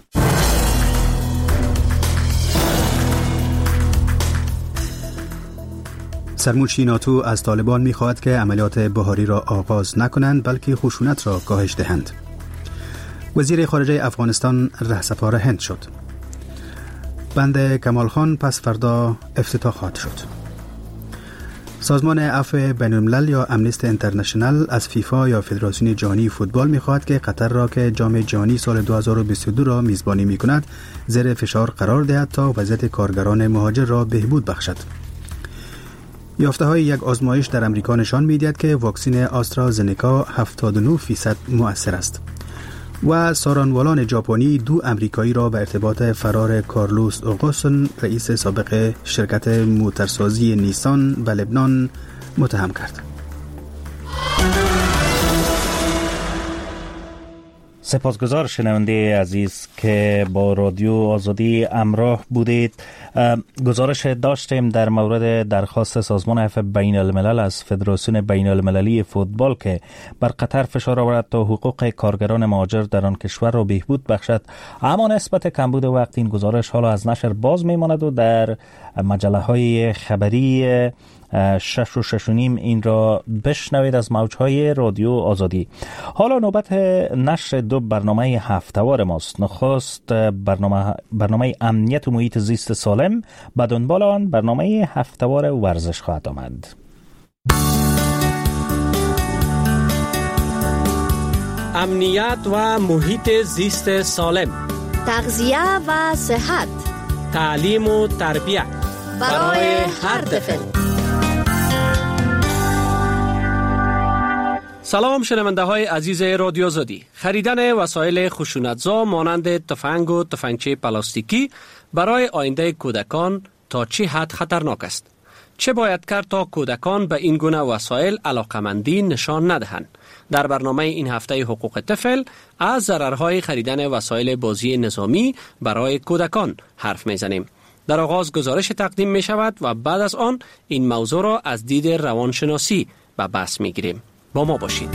سرمنشی ناتو از طالبان می‌خواهد که عملیات بهاری را آغاز نکنند بلکه خشونت را کاهش دهند. وزیر خارجه افغانستان رهسپار هند شد. بند کمال خان پس فردا افتتاح خواهد شد. سازمان عفو بین‌الملل یا امنیستی اینترنشنال از فیفا یا فدراسیون جهانی فوتبال می‌خواهد که قطر را که جام جهانی سال 2022 را میزبانی می‌کند زیر فشار قرار دهد تا وضعیت کارگران مهاجر را بهبود بخشد. یافته‌های یک آزمایش در امریکا نشان می‌دهد که واکسن آسترازنکا 79% مؤثر است. و سارانوالان ژاپنی 2 امریکایی را به ارتباط فرار کارلوس اوگوسن رئیس سابق شرکت موتورسازی نیسان به لبنان متهم کرد. سپاسگزار شنونده عزیز که با رادیو آزادی همراه بودید. گزارش داشتیم در مورد درخواست سازمان عفو بین الملل از فدراسیون بین المللی فوتبال که بر قطر فشار آورد تا حقوق کارگران مهاجر در آن کشور را بهبود بخشد. اما نسبت کمبود وقت این گزارش حالا از نشر باز میماند و در مجله های خبری 6 و 6 و نیم این را بشنوید از موجهای رادیو آزادی. حالا نوبت نشر 2 برنامه هفته‌وار ماست. نخست برنامه امنیت و محیط زیست سالم، به دنبال آن برنامه هفته‌وار ورزش خواهد آمد. امنیت و محیط زیست سالم، تغذیه و صحت، تعلیم و تربیت برای هر طفل. سلام شنونده های عزیز رادیو آزادی. خریدن وسایل خشونتزا مانند تفنگ و تفنگچه پلاستیکی برای آینده کودکان تا چه حد خطرناک است؟ چه باید کرد تا کودکان به این گونه وسایل علاقمندی نشان ندهند؟ در برنامه این هفته حقوق طفل از ضررهای خریدن وسایل بازی نظامی برای کودکان حرف میزنیم. در آغاز گزارش تقدیم می شود و بعد از آن این موضوع را از دید روانشناسی به بحث می گیریم. با ما باشید.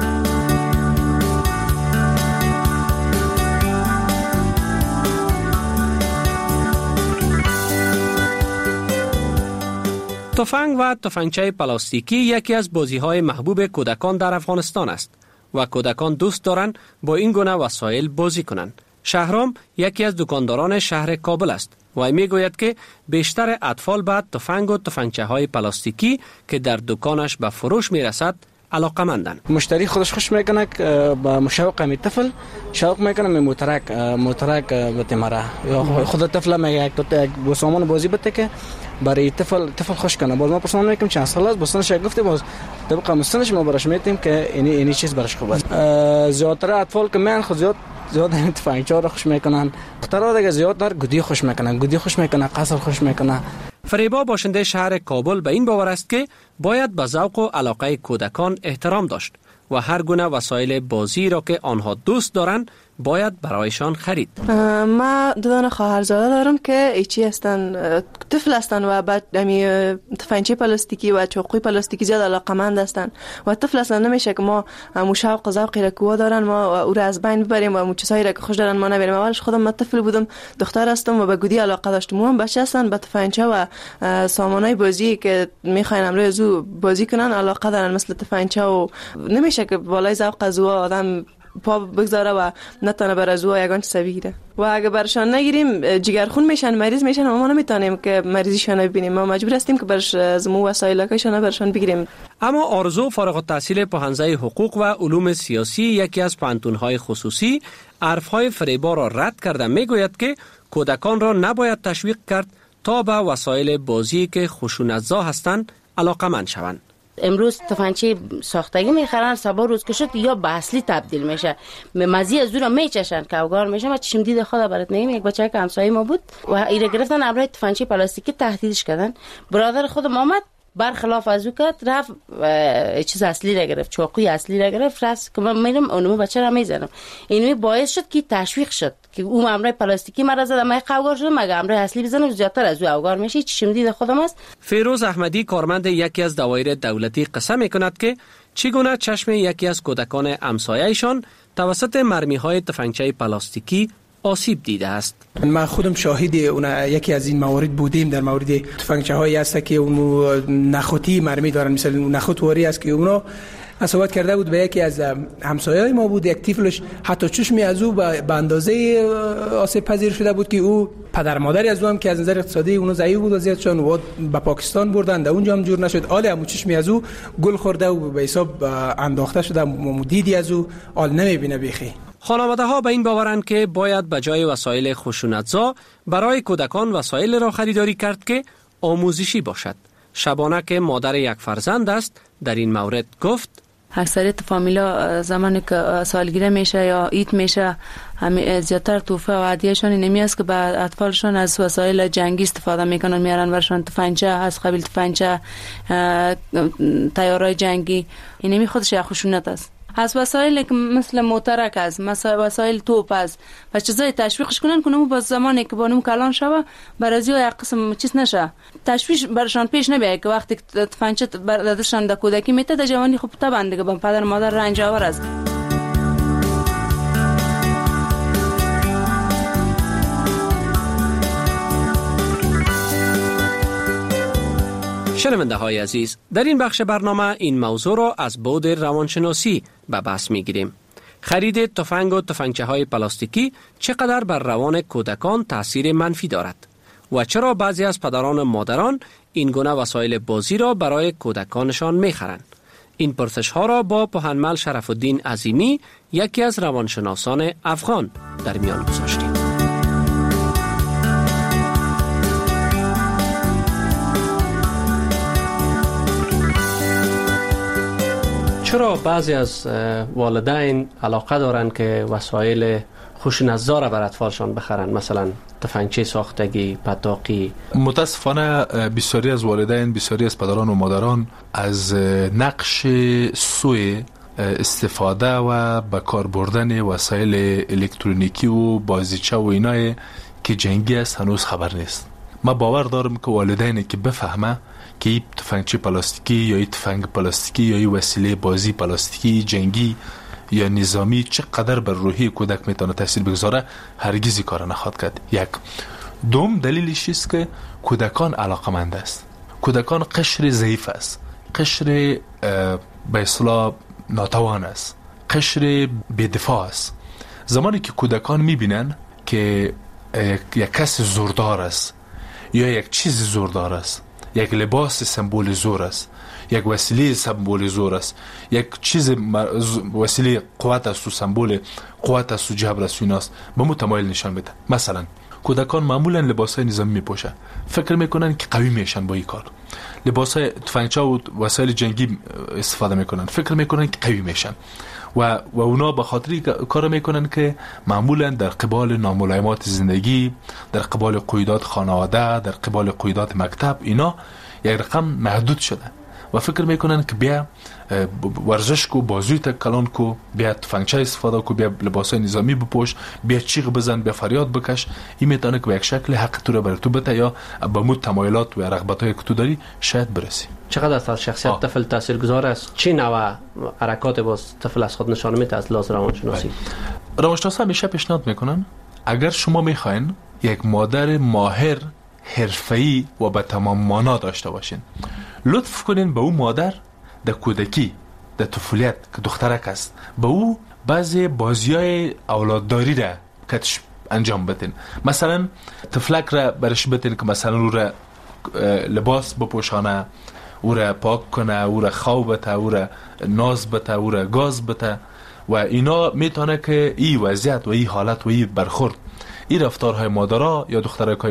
تفنگ و تفنگچه پلاستیکی یکی از بازی‌های محبوب کودکان در افغانستان است و کودکان دوست دارند با این گونه وسایل بازی کنند. شهرام یکی از دکانداران شهر کابل است و میگوید که بیشتر اطفال به تفنگ و تفنگچه‌های پلاستیکی که در دکانش به فروش میرسد علاقمندند. مشتری خودش خوش میکنه با مشوق می طفل شوق میکنه می موترک بتمره یا خود طفل میگه یک سامان بازی بده که برای طفل خوش کنه. باز ما پرسان میکنیم چند سال است بسنش گفته باز طبق مستنش ما براش میتیم که اینی چیز براش خوب است. زیادتر اطفال که من خود زیاد تفنگچه را خوش میکنن. اختراع دیگه زیاد در گودی خوش میکنه قصر خوش میکنه. فریبا باشنده شهر کابل به این باور است که باید به ذوق و علاقه کودکان احترام داشت و هر گونه وسایل بازی را که آنها دوست دارند باید برایشان خرید. ما دو دانه خواهرزاده دارم که ایچی هستن، طفل هستن و بعد تفنگچی پلاستیکی و چاقوی پلاستیکی زیاد علاقمند هستن و طفل هستن. نمیشه که ما شوق و ذوقی را که دارن ما او را از بین ببریم و چیزایی را که خوش دارن ما نبریم. اولش خودم من طفل بودم، دختر هستم و به گودی علاقه داشتم. هم بچه هستن به تفنگچه و سامانای بازی که میخواین امروز زو بازی کنن علاقه دارن مثل تفنگچه و نمیشه که بالای ذوق از آدم پا بگذاره و نتونه بر از او یگان چیز بگیره و اگه برشان نگیریم جگرخون میشن، مریض میشن و ما نمیتونیم که مریضیشون ببینیم. ما مجبور هستیم که برش زمو وسایلکشون برشان بگیریم. اما آرزو فارغ التحصیل پوهنځی حقوق و علوم سیاسی یکی از پانتونهای خصوصی حرفهای فریبا را رد کرده میگوید که کودکان را نباید تشویق کرد تا به وسایل بازی که خشونت‌زا هستند علاقه‌مند شوند. امروز تفنگچی ساختگی میخرن، صبح روز که شد یا به اصلی تبدیل میشه، مزی از دور میچشن که اوگار میشه. ما چشم دید خدا برات میگم، یک بچه که همسایه ما بود و ایره گرفتن ابرای تفنگچی پلاستیکی تهدیدش کردن. برادر خودم آمد برخلاف از او کرد، رفت چیز اصلی را گرفت، چاقوی اصلی را گرفت، رفت که من میرم اونمو بچه را میزنم. اینمی باعث شد که تشویق شد که اون امرای پلاستیکی مرا زد، من قوگار شدم، مگه امرای اصلی بزنم زیادتر از او اوگار میشه. چشم دید خودم است. فیروز احمدی کارمند یکی از دوایر دولتی قصه میکند که چگونه چشم یکی از کودکان همسایه‌شان توسط مرمی‌های تفنگچه پلاستیکی آسیب دیده است. من خودم شاهد یکی از این موارد بودیم. در مورد تفنگچه هایی هست که اون نخوتی مرمی دارن، مثل نخوت واری است که اونو اصابت کرده بود به یکی از همسایه‌های ما بود. یک طفلش حتی چشمی از او به اندازه آسیب پذیر شده بود که او پدر مادری از او هم که از نظر اقتصادی اونو ضعیف بود وضعیتشون و به پاکستان بردند، اونجا هم جور نشد. آل هم چشمی از او گل خورده و به حساب انداخته شده، دیدی از او آل نمیبینه بیخی. خانواده ها به این باورند که باید به جای وسایل خشونت‌زا برای کودکان وسایل را خریداری کرد که آموزشی باشد. شبانه که مادر یک فرزند است در این مورد گفت: اکثریت فامیلا زمانی که سالگیری میشه یا عید میشه همه زیادتر تحفه و هدیه‌شان اینمی است که به اطفالشان از وسایل جنگی استفاده میکنن، میارن برشان تفنگچه از قبیل تفنگچه، تیارای جنگی. اینمی خودش یک خشونت است. از وسایل که مثل موترک است، مثلا وسایل توپ است و چیزای تشویقش کنن که با زمانی که بانم کلان شوه برازی یک قسم چیز نشه، تشویش برشان پیش نبیه که وقتی تفنگچه دادشان در کودکی میته در جوانی خوب طبعا دیگه با پدر مادر رنج آور است. شنونده های عزیز، در این بخش برنامه این موضوع را از بعد روانشناسی به بحث می گیریم. خرید تفنگ و تفنگچه های پلاستیکی چقدر بر روان کودکان تاثیر منفی دارد و چرا بعضی از پدران و مادران این گونه وسایل بازی را برای کودکانشان می خرند؟ این پرسش ها را با پوهنمل شرف الدین عظیمی، یکی از روانشناسان افغان، در میان گذاشتیم. چرا بعضی از والدین علاقه دارند که وسایل خشونت‌زا را بر اطفالشان بخرند، مثلا تفنگچه ساختگی، پتاقی؟ متاسفانه بسیاری از والدین، بسیاری از پدران و مادران از نقش سوء استفاده و به کار بردن وسایل الکترونیکی و بازیچه و اینای که جنگی است هنوز خبر نیست. ما باور دارم که والدینی که بفهمه که این تفنگچه پلاستیکی یا این تفنگ پلاستیکی یا این وسیله بازی پلاستیکی جنگی یا نظامی چقدر بر روحی کودک میتونه تاثیر بگذاره، هرگز کار نخواهد کرد. یک دوم دلیلش است که کودکان علاقمند است، کودکان قشر ضعیف است، قشر به اصطلاح ناتوان است، قشر بی‌دفاع است. زمانی که کودکان میبینن که یک کس زوردار است یا یک چیز زوردار است، یک لباس سمبول زور است، یک وسیله سمبول زور است، یک چیز وسیله قوت است و سمبول قوت است و جبر است و ایناست، به متمایل نشان بده. مثلا کودکان معمولا لباسای نظامی میپوشن، فکر میکنن که قوی میشن با این کار. لباسای تفنگچه و وسایل جنگی استفاده میکنن، فکر میکنن که قوی میشن و اونا به خاطر کار میکنن که معمولا در قبال ناملایمات زندگی، در قبال قیودات خانواده، در قبال قیودات مکتب، اینا یک رقم محدود شده و فکر میکنن که بیا ورزش کو، بازوی تا کلان کو، بیا تفنگچه استفاده کو، بیا لباسای نظامی بپوش، بیا چیغ بزن، بیا فریاد بکش. این میتونه که به یک شکل حق تو رو بر تو بده یا به مود تمایلات و رغبت‌های که تو داری شاید برسی. چقدر است از شخصیت طفل تاثیرگذار است؟ چه نوع حرکات باز طفل از خود نشان میده از لحاظ روانشناسی؟ روانشناسا همیشه پیشنهاد میکنن اگر شما میخواین یک مادر ماهر، حرفه‌ای و به تمام معنا داشته باشین، لطف کنین به اون مادر در کودکی، در طفولیت که دخترک است، به او بعضی بازیای اولادداری را کتش انجام بدین. مثلا طفلک را برش بدین که مثلا او را لباس بپوشانه، او را پاک کنه، او را خواب بده، او را ناز بده، او را گاز بده و اینا میتونه که این وضعیت و این حالت و این برخورد، این رفتارهای مادرها یا دخترکای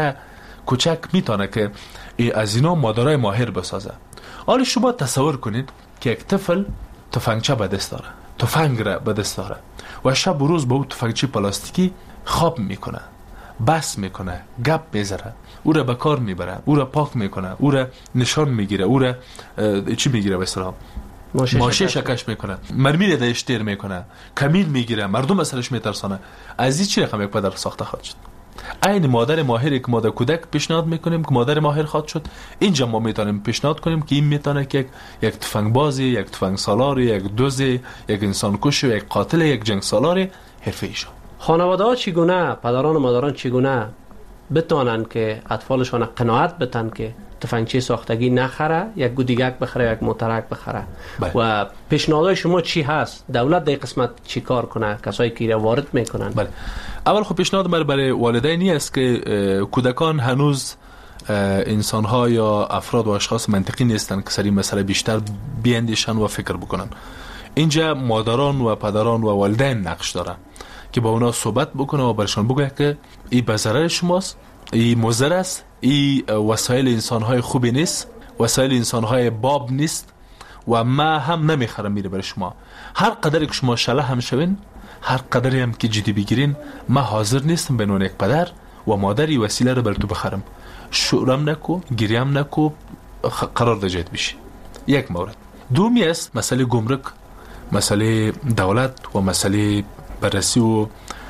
کوچک میتونه که از اینا مادرای ماهر بسازه. حالا شما تصور کنید که یک طفل تفنگچه به دست داره، تفنگ را به دست داره و شب و روز با اون تفنگچه پلاستیکی خواب میکنه، بس میکنه، گپ میزنه، او را به کار میبره، او را پاک میکنه، او را نشان میگیره، او را چی میگیره به اصطلاح ماشه شکش میکنه، مرمی را اشتیر میکنه، کمین میگیره، مردم اثرش میترسانه. از این چی رقم یک پدر ساخته خواهد شد؟ این مادر ماهری که ما در کودک پیشنهاد میکنیم که مادر ماهر خواهد شد، اینجا ما میتونیم پیشنهاد کنیم که این میتونه که یک تفنگ بازی، یک تفنگ سالاری، یک دوزی، یک انسان کشی، یک قاتل، یک جنگ سالاری حرفه‌ای شد. خانواده ها چگونه، پدران و مادران چگونه بتونن که اطفالشان قناعت بدن که تفنگچه ساختگی نخره، یک گودیگک بخره، یک موترک بخره؟ و پیشنهادهای شما چی هست؟ دولت در قسمت چی کار کنه؟ کسایی که را وارد میکنن؟ بله، اول خب پیشنهاد برای والدینی است که کودکان هنوز انسان‌ها یا افراد و اشخاص منطقی نیستن که سر این مسئله بیشتر بیاندیشن و فکر بکنن. اینجا مادران و پدران و والدین نقش دارن که با اونا صحبت بکنه و برشان بگه که این به ضرر شماست، این مضر است، این وسایل انسان‌های خوبی نیست، وسایل انسان‌های باب نیست و ما هم نمیخرم میره برای شما. هر قدری که شما شله هم شوین، هر قدری هم که جدی بگیرین، ما حاضر نیستم به نوع یک پدر و مادری وسیله رو بر تو بخرم. شورم نکو، گریم نکو، قرار دجایت بشی. یک مورد. دومی است مسئله گمرک، مسئله دولت و مسئله بررسی و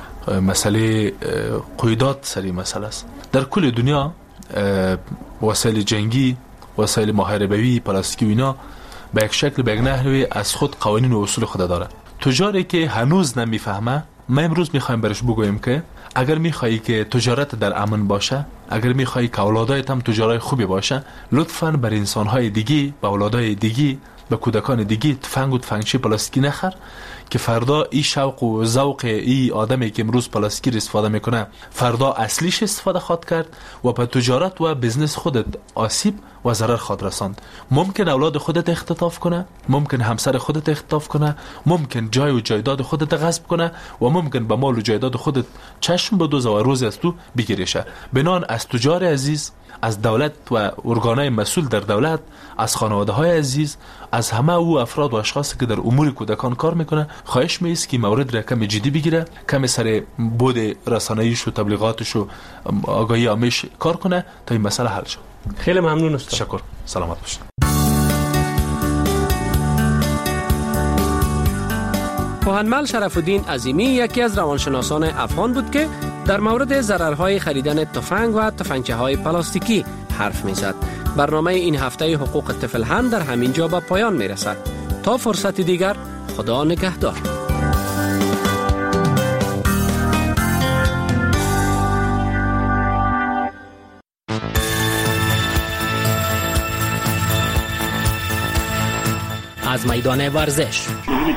مسئله قیودات سری مسئله است. در کل دنیا وسایل جنگی، وسایل محاربوی، پلاستیکی و اینا به یک شکل به یک نحوی از خود قوانین و اصول خود داره. تجاری که هنوز نمیفهمه، ما امروز میخوایم برش بگویم که اگر میخوایی که تجارت در امن باشه، اگر میخوایی که اولادایت هم تجارای خوبی باشه، لطفاً بر انسانهای دیگی، به اولادای دیگی، به کودکان دیگی تفنگ و تفنگچی پلاستیکی نخر که فردا این شوق و ذوق این آدمی که امروز پلاستیکی استفاده میکنه فردا اصلیش استفاده خواهد کرد و به تجارت و بزنس خودت آسیب و ضرر خواهد رساند. ممکن اولاد خودت اختطاف کنه، ممکن همسر خودت اختطاف کنه، ممکن جای و جایداد خودت غصب کنه و ممکن به مال و جایداد خودت چشم بدوزه و روزی از تو بگیریشه. بنان از تجار عزیز، از دولت و ارگانهای مسئول در دولت، از خانواده های عزیز، از همه او افراد و اشخاصی که در امور کودکان کار میکنه خواهش میست که مورد را کم جدی بگیره، کم سر بود رسانه‌ایش و تبلیغاتش و آگاهی عامش کار کنه تا این مسئله حل شه. خیلی ممنون است. تشکر. سلامت باشید. پوهنمل شرف الدین عظیمی یکی از روانشناسان افغان بود که در مورد ضررهای خریدن تفنگ و تفنگچه‌های پلاستیکی حرف می‌زد. برنامه این هفته حقوق طفل هم در همین جا به پایان می‌رسد. تا فرصت دیگر، خدا نگهدار. از میدان ورزش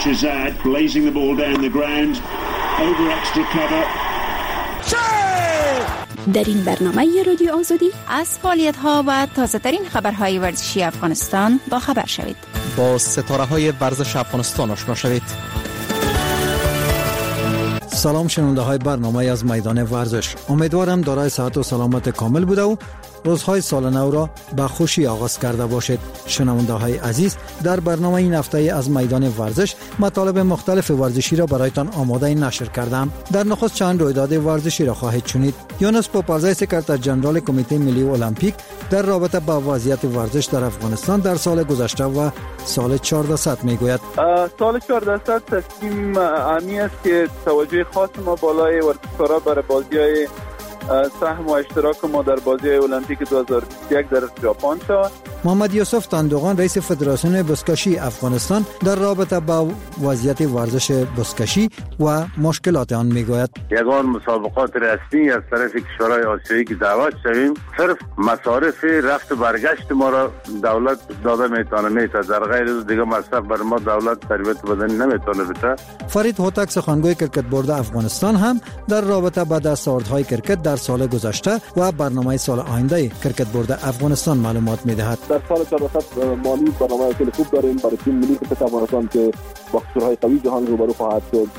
در این برنامه رادیو آزادی از فعالیت‌ها و تازه‌ترین خبرهای ورزشی افغانستان با خبر شوید. با ستاره‌های ورزش افغانستان آشنا شوید. سلام شنونده های برنامه از میدان ورزش. امیدوارم دارای صحت و سلامت کامل بوده و روزهای سال نو را به خوشی آغاز کرده باشید. شنونده های عزیز، در برنامه این هفته از میدان ورزش مطالب مختلف ورزشی را برایتان آماده نشر کردم. در نخست چند رویداد ورزشی را خواهید شنید. یونس پوپرزای سکرتر جنرال کمیته ملی المپیک در رابطه با وضعیت ورزش در افغانستان در سال گذشته و سال 1400 میگوید. سال 1400 تصمیم عامی است که توجه خاص ما بالای ورزشکارا برای بازی‌های سهم و اشتراک ما در بازی‌های المپیک 2021 در ژاپن شد. محمد یوسف تندوغان رئیس فدراسیون بزکشی افغانستان در رابطه با وضعیت ورزش بزکشی و مشکلات آن میگوید. یگان مسابقات رسمی از طرف کشورهای آسیایی که دعوت شویم، صرف مصارف رفت و برگشت ما را دولت داده میتونه در غیر از دیگه مصرف بر ما دولت تربیت بدنی نمیتونه بده. فرید هوتک سخنگوی کرکت بورد افغانستان هم در رابطه با دستاوردهای کرکت در سال گذشته و برنامه سال آینده کرکت بورد افغانستان معلومات میدهد. در سال 1400 مالی برنامه خیلی خوب داریم برای تیم ملی کرکت افغانستان که با خسارهای قوی جهان روبرو خواهد شد.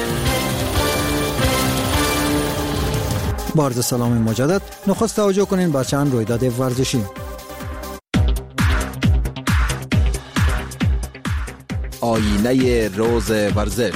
با عرض سلام مجدد، نخست توجه کنین با چند رویداد ورزشی. آینه روز ورزش.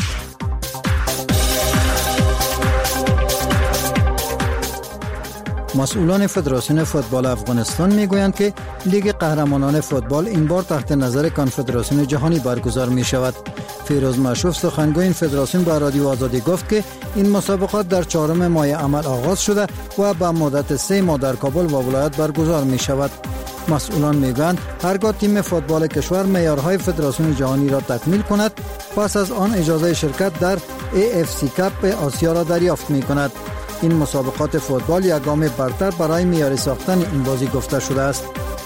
مسئولان فدراسیون فوتبال افغانستان میگویند که لیگ قهرمانان فوتبال این بار تحت نظر کنفدراسیون جهانی برگزار می شود. فیروز مشروف سخنگوی این فدراسیون با رادیو آزادی گفت که این مسابقات در 4 ماه عمل آغاز شده و به مدت 3 ماه در کابل و ولایت برگزار می شود. مسئولان میگویند هرگاه تیم فوتبال کشور معیارهای فدراسیون جهانی را تکمیل کند، پس از آن اجازه شرکت در AFC کاپ آسیا را دریافت می کند. این مسابقات فوتبال یک گام برتر برای معیاری ساختن این بازی گفته شده است.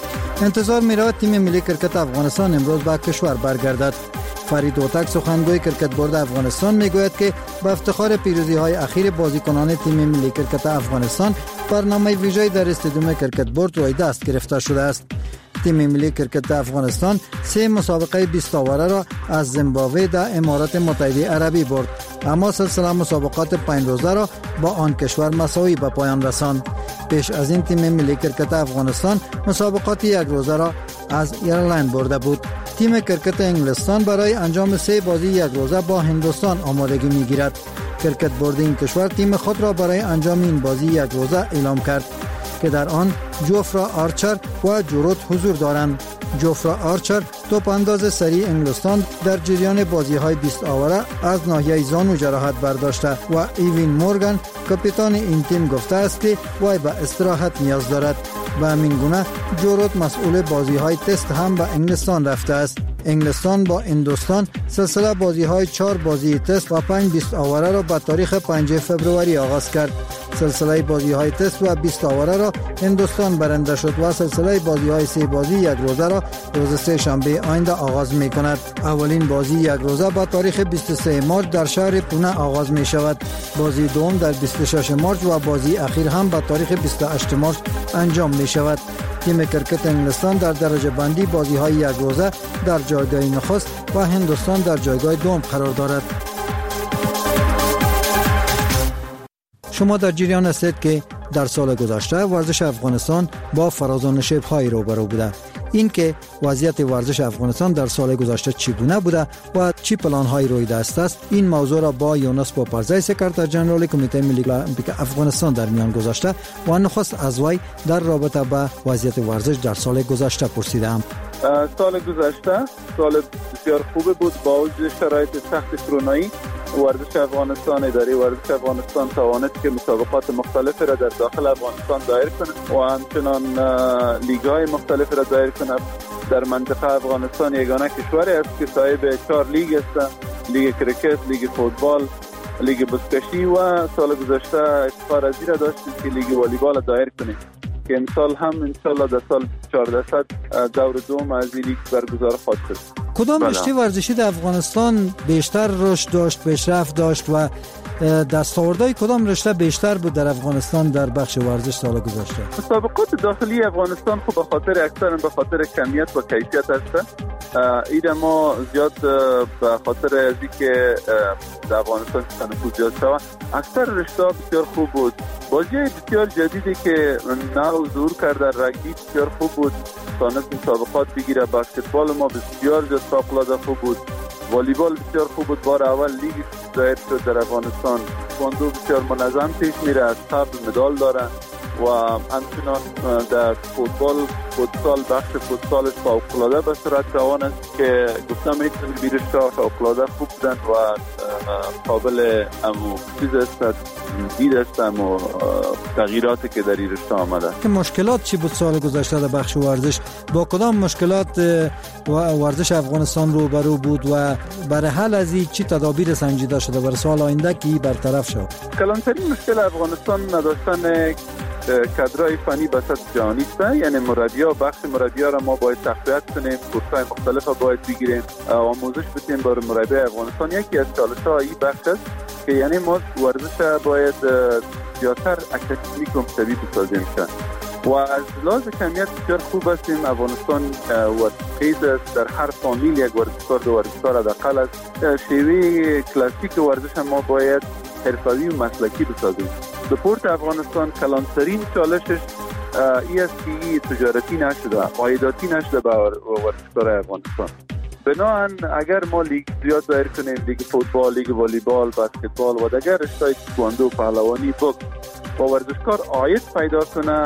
انتظار می‌رود تیم ملی کرکت افغانستان امروز به کشور برگردد. فرید هوتک سخنگوی کرکت بورد افغانستان میگوید که به افتخار پیروزی‌های اخیر بازیکنان تیم ملی کرکت افغانستان برنامه ویژه‌ای در استادیوم کرکت بورد روی دست گرفته شده است. تیم ملی کرکت افغانستان 3 مسابقه 20 اوره را از زیمبابوه در امارات متحده عربی برد، اما سلسله مسابقات 5 روزه را با آن کشور مساوی به پایان رساند. پیش از این تیم ملی کرکت افغانستان مسابقات 1 روزه را از ایرلند برده بود. تیم کرکت انگلستان برای انجام 3 بازی 1 روزه با هندوستان آمادگی می‌گیرد. کرکت بورد این کشور تیم خود را برای انجام این بازی 1 روزه اعلام کرد که در آن جوفرا آرچر و جورود حضور دارند. جوفرا آرچر توپ انداز سری انگلستان در جریان بازی‌های 20 اوره از ناحیه زانو جراحت برداشته و ایوین مورگان کاپیتان این تیم گفته است که وی به استراحت نیاز دارد. به همین گونه جورود مسئول بازی‌های تست هم به انگلستان رفته است. انگلستان با هندوستان سلسله بازی‌های 4 بازی تست و 5 20 اوره را به تاریخ 5 فوریه آغاز کرد. سلسله بازی‌های تست و 20 اوره را هندوستان برنده شد و سلسله بازی‌های 3 بازی 1 روزه را روز سه شنبه آینده آغاز می‌کند. اولین بازی 1 روزه با تاریخ 23 مارچ در شهر پونه آغاز می‌شود. بازی دوم در 26 مارچ و بازی اخیر هم با تاریخ 28 مارچ انجام می‌شود. تیم کرکت انگلستان در درجه بندی بازی‌های 1 روزه در جایگاه نخست و هندوستان در جایگاه دوم قرار دارد. شما در جریان هستید که در سال گذشته ورزش افغانستان با فراز و نشیب‌های روبرو بوده. این که وضعیت ورزش افغانستان در سال گذشته چگونه بوده و چی پلان‌های روی دست است، این موضوع را با یونس پوپرزای سکرتر جنرال کمیته ملی المپیک افغانستان در میان گذاشته و نخست از وی در رابطه با وضعیت ورزش در سال گذشته پرسیدم. سال گذشته سال بسیار خوب بود با وجود شرایط سخت کرونایی. ورزش افغانستان، اداره ورزش افغانستان توانست که مسابقات مختلف را در داخل افغانستان دایر کند و همچنان لیگ‌های مختلف را دایر کند. در منطقه افغانستان یگانه کشوری است که صاحب 4 لیگ است: لیگ کرکت، لیگ فوتبال، لیگ بزکشی و سال گذشته افتخار از این را داشتیم که لیگ والیبال را دایر کنیم که امسال هم انشالله در سال 1400 دور دوم از این لیگ برگزار خواهد شد. کدام رشته ورزشی در افغانستان بیشتر رشد داشت، پیشرفت داشت و دستاوردهای کدام رشته بیشتر بود در افغانستان در بخش ورزش سال گذشته؟ مسابقات داخلی افغانستان خب به خاطر اکثرا به خاطر کمیت و کیفیت هستند. ایده ما زیاد به خاطر از اینکه در افغانستان تنفس زیاد شود اکثر رشته بسیار خوب بود. بازی بسیار جدیدی که نو ظهور کرده رگبی بسیار خوب بود، تانست مسابقات بگیره. بسکتبال ما بسیار زیاد فوق‌العاده خوب بود. والیبال بسیار خوب بود، بار اول لیگ ظاهر شد در افغانستان. تکواندو بسیار منظم پیش میره، از قبل مدال داره و همچنان در فوتسال بخش فوتسالش فوق‌العاده به صورت روان است که گفتم میتونم بیرشتا فوق‌العاده خوب بودن و قابل چیز است دید است و تغییراتی که در این رشته آمده. مشکلات چی بود سال گذشته در بخش ورزش؟ با کدام مشکلات ورزش افغانستان روبرو بود و برای حل از این چی تدابیر سنجیده شده برای سال آینده که برطرف شد؟ کلانترین مشکل افغانستان نداشتن کادرای فنی به سطح جهانی است. یعنی مربی‌ها، بخش مربی‌ها را ما باید تقویت کنیم، کورس‌های مختلف باید بگیریم، آموزش بدیم برای مربی افغانستان. یکی از چالش‌ها این بخش است که یعنی ما ورزش باید زیادتر اکادمیک و مکتبی بسازیم و از لحاظ کمیت بسیار خوب هستیم. افغانستان ورزشکار است، در هر فامیل یک ورزشکار دو ورزشکار حداقل است. شیوه کلاسیک ورزش ما باید حرفه‌ای و مسلکی بسازیم. سپورت افغانستان کلانترین چالشش ای است که تجارتی نشده، عایداتی نشده به ورزشکار افغانستان. بنابراین اگر ما لیگ زیاد دایر کنیم، لیگ فوتبال، لیگ والیبال، بسکتبال و دیگر رشته‌های تکواندو، پهلوانی، بوکس با ورزشکار عاید پیدا کنه،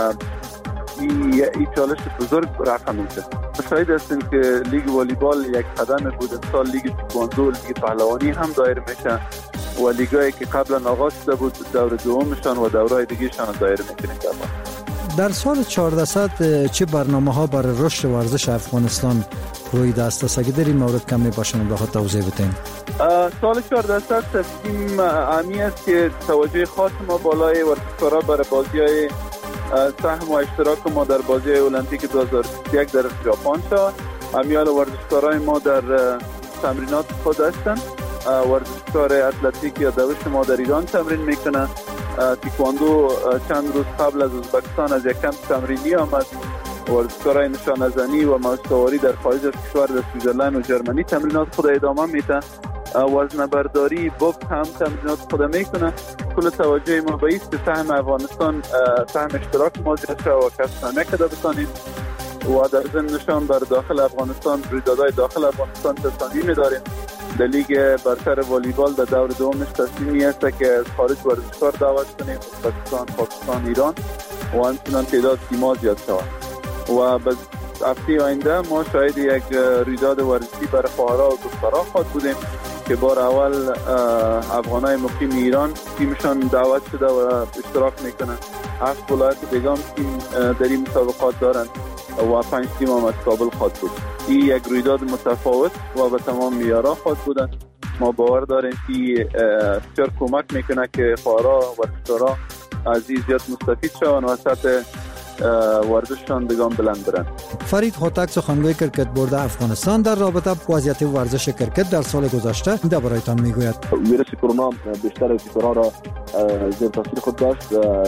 این چالش بزرگ رفع میشه. شاهد هستیم که لیگ والیبال یک قدم بود، امسال لیگ تکواندو، لیگ پهلوانی هم دایر میشه و لیگایی که قبلا آغاز شده بود دور دومشان و دورهای دیگه‌شان دایر میکنیم. در سال 1400 چه برنامه‌ها برای رشد ورزش افغانستان روی دست است؟ اگه در این مورد کمی باشن به خود توضیح بدین. سال 1400 تصمیم امی است که توجه خاص ما بالای ورزشکارا برای بازی‌های سهم و اشتراک ما در بازی المپیک 2021 در ژاپن شد. امیال ورزشکارای ما در تمرینات خود هستند. ورزشکار اتلتیک یا دوش ما در ایران تمرین میکنه. تکواندو چند روز قبل از ازبکستان از یک کمپ تمرینی آمد. ورزشکارای نشانه‌زنی و موج‌سواری در خارج از کشور در سوئیسرلند و جرمنی تمرینات خود ادامه میده. وزنه برداری، بوکس هم تمرینات خود میکنه. کل توجه ما به است که سهم افغانستان، سهم اشتراک ما زیاد شد و کسب نکرده بتانیم و در ضمن نشان بر داخل افغانستان، رویدادهای داخل افغانستان تصمیم داریم. در لیگ برتر والیبال در دور دومش تصمیمی است که از خارج ورزشکار دعوت کنیم، ازبکستان، پاکستان، ایران و همچنان تعداد تیم‌ها زیاد شود. و به هفته آینده ما شاید یک رویداد ورزشی برای خواهرها و دخترها خواهد بودیم که بار اول افغانای مقیم ایران تیمشان دعوت شده و اشتراک میکنن. 7 ولایت دیگه هم تیم در این مسابقات دارن و 5 تیم هم از کابل خواهد بود. این یک رویداد متفاوت و به تمام معیارها خواهد بودن. ما باور داریم که بسیار کمک میکنه که خواهرها و ورزشکارها از این زیاد مستفید شون و سطح ورزششان دیگه بلند برن. فرید هوتک، سخنگوی کرکت بورد افغانستان، در رابطه با وضعیت ورزش کرکت در سال گذشته درباره‌تان میگوید. ویروس کرونا بیشتر افراد را زیر تاثیر خود داشت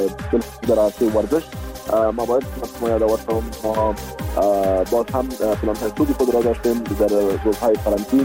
در عرصه ورزش. ما باید ما یادآور شوم ما باز هم پلان حدودی خود را داشتیم در روزهای قرنطینه.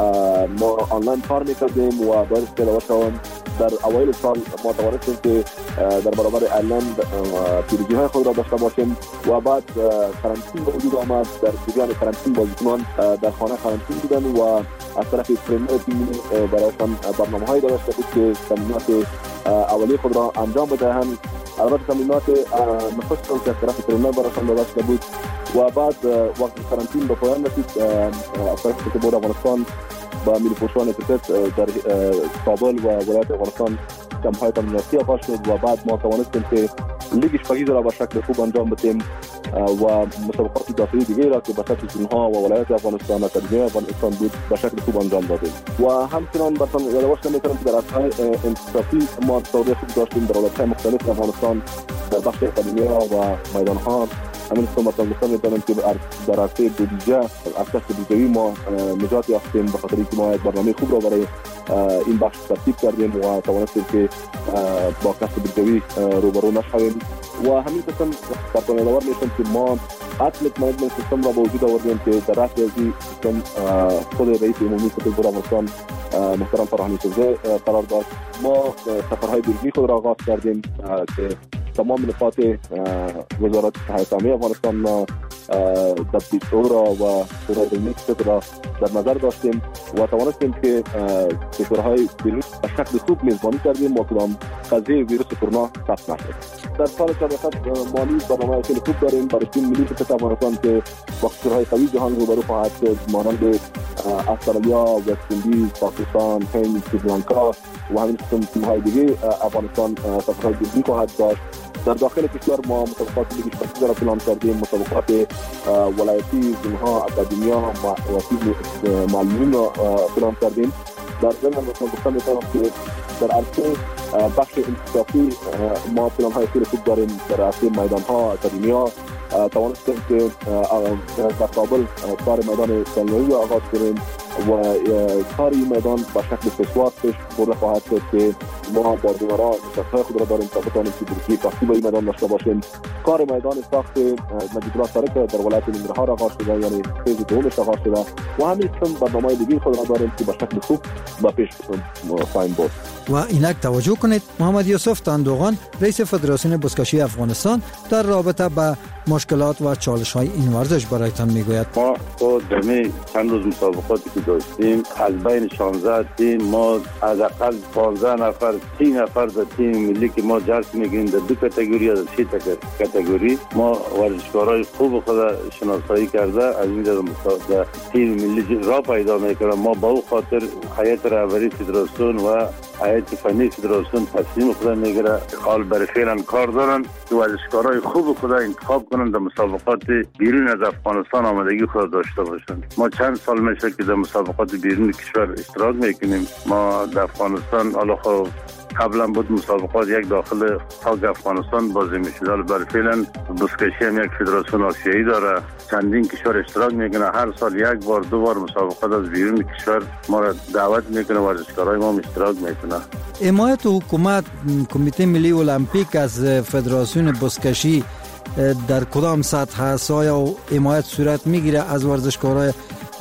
ما آنلاین کار میکردیم و باید یادآور شوم در اوایل سال ما توانستیم که در برابر اعلان پیروزی‌های خود را داشته باشیم و بعد قرنطینه به وجود آمد. در جریان قرنطینه بازیکنان در خانه قرنطینه بودند و از طرف پرمیر تیم برایشان برنامه‌هایی داشته بود که تمرینات اولیه خود را انجام بدهند. البته تمرینات نخست که از طرف پرمیر برایشان داشته بود و بعد وقت قرنطینه به پایان رسید از طرف کرکت بورد افغانستان با ملی پوشان کرکت در کابل و ولایت افغانستان کمپ‌های تمریناتی آغاز شد و بعد ما توانستیم که لیگ شپگیز را به شکل خوب انجام بدیم و مسابقات داخلی دیگه را که به سطح زون‌ها و ولایت افغانستان و اکادمی افغانستان بود به شکل خوب انجام دادیم و همچنان براتون یادآور می‌کنم که در عرصه‌های انتخابی ما توضیح خوب داشتیم در ولایت‌های مختلف افغانستان در بخش اکادمی‌ها و میدان‌ها همین مثلا میتونم که در عرصه بودجه اساس بودجه‌ای ما نجات یافتیم به خاطر اینکه ما یک برنامه خوب را برای این بخش ترتیب کردیم و توانستیم که با کسب بودجه‌ای روبرو نشویم و همین قسم سرپناه‌دار میشم که ما اصل منیجمنت سیستم را به وجود آوردیم که در رأس از این سیستم خود رئیس عمومی فتوتبال افغانستان محترم فرهانی سوزه قرار داشت. ما سفرهای بیرونی خود را آغاز کردیم که تمام نقاط وزارت صحت عامه افغانستان در پیشرو و صورت نیکست را در نظر داشتیم و توانستیم که سفرهای بیرونی به شکل خوب میزبانی کردیم و کدام قضیه ویروس کرونا ثبت نشد. در سال سابق مالی برنامه خیلی خوب داریم برای تیم ملی کرکت افغانستان که با سفرهای قوی جهان روبرو خواهد شد، مانند استرالیا، وست اندیز، پاکستان، هند، سریلانکا و همین قسم تیم‌های دیگه افغانستان سفرهای بیرونی خواهد داشت. در داخل کشور ما مسابقات لیگ شخصی را پلان کردیم، مسابقات ولایتی، تیم‌ها، اکادمیا و تیم معلمین را پلان کردیم. در ضمن گفتم می‌تونم که در عرصه بخش انتخابی ما پلان‌های خیلی خوب داریم در عرصه میدان‌ها، اکادمیا. توانستیم که در کابل کار میدان سنگایی را آغاز کنیم و کار این میدان به شکل فشوار پیش برده خواهد شد که ما با بیماران نشستهای خود را داریم تا بتانیم که برکی تقسیب این میدان داشته باشیم. کار میدان ساخت مجید الله سرک در ولایت ننگرهار آغاز شده، یعنی فیز دومش آغاز شده و همین چون برنامه دیگه خود را داریم که به شکل خوب به پیش خواهیم برد. و اینک توجه کنید محمد یوسف تندوغان رئیس فدراسیون بزکشی افغانستان در رابطه با مشکلات و چالش‌های این ورزش برایتان میگوید. ما در چند روز مسابقاتی که داشتیم از بین 16 تیم ما از اقل 15 نفر 30 نفر در تیم ملی که ما جلسه میگیریم در دو کاتگوری از 6 کاتگوری ما ورزشکارای خوب خود شناسایی کرده از این در تیم ملی را پیدا میکنه. ما با او خاطر هیئت رهبری فدراسیون و هیئت فنی فدراسیون تصمیم خود میگیره حال برای فعلا کار دارن که ورزشکارای خوب خود انتخاب کنند در مسابقات بیرون از افغانستان آمادگی خود داشته باشند. ما چند سال میشه که در مسابقات بیرون کشور اشتراک میکنیم. ما در افغانستان حالا خب قبلا بود مسابقات یک داخل خاک افغانستان بازی میشد، حالا برای فعلا بزکشی هم یک فدراسیون آسیایی داره، چندین کشور اشتراک میکنه، هر سال یک بار دو بار مسابقات از بیرون کشور ما را دعوت میکنه، ورزشکارای ما اشتراک میکنه. حمایت حکومت کمیته ملی المپیک از فدراسیون بزکشی در کدام سطح هست؟ آیا حمایت صورت میگیره از ورزشکارای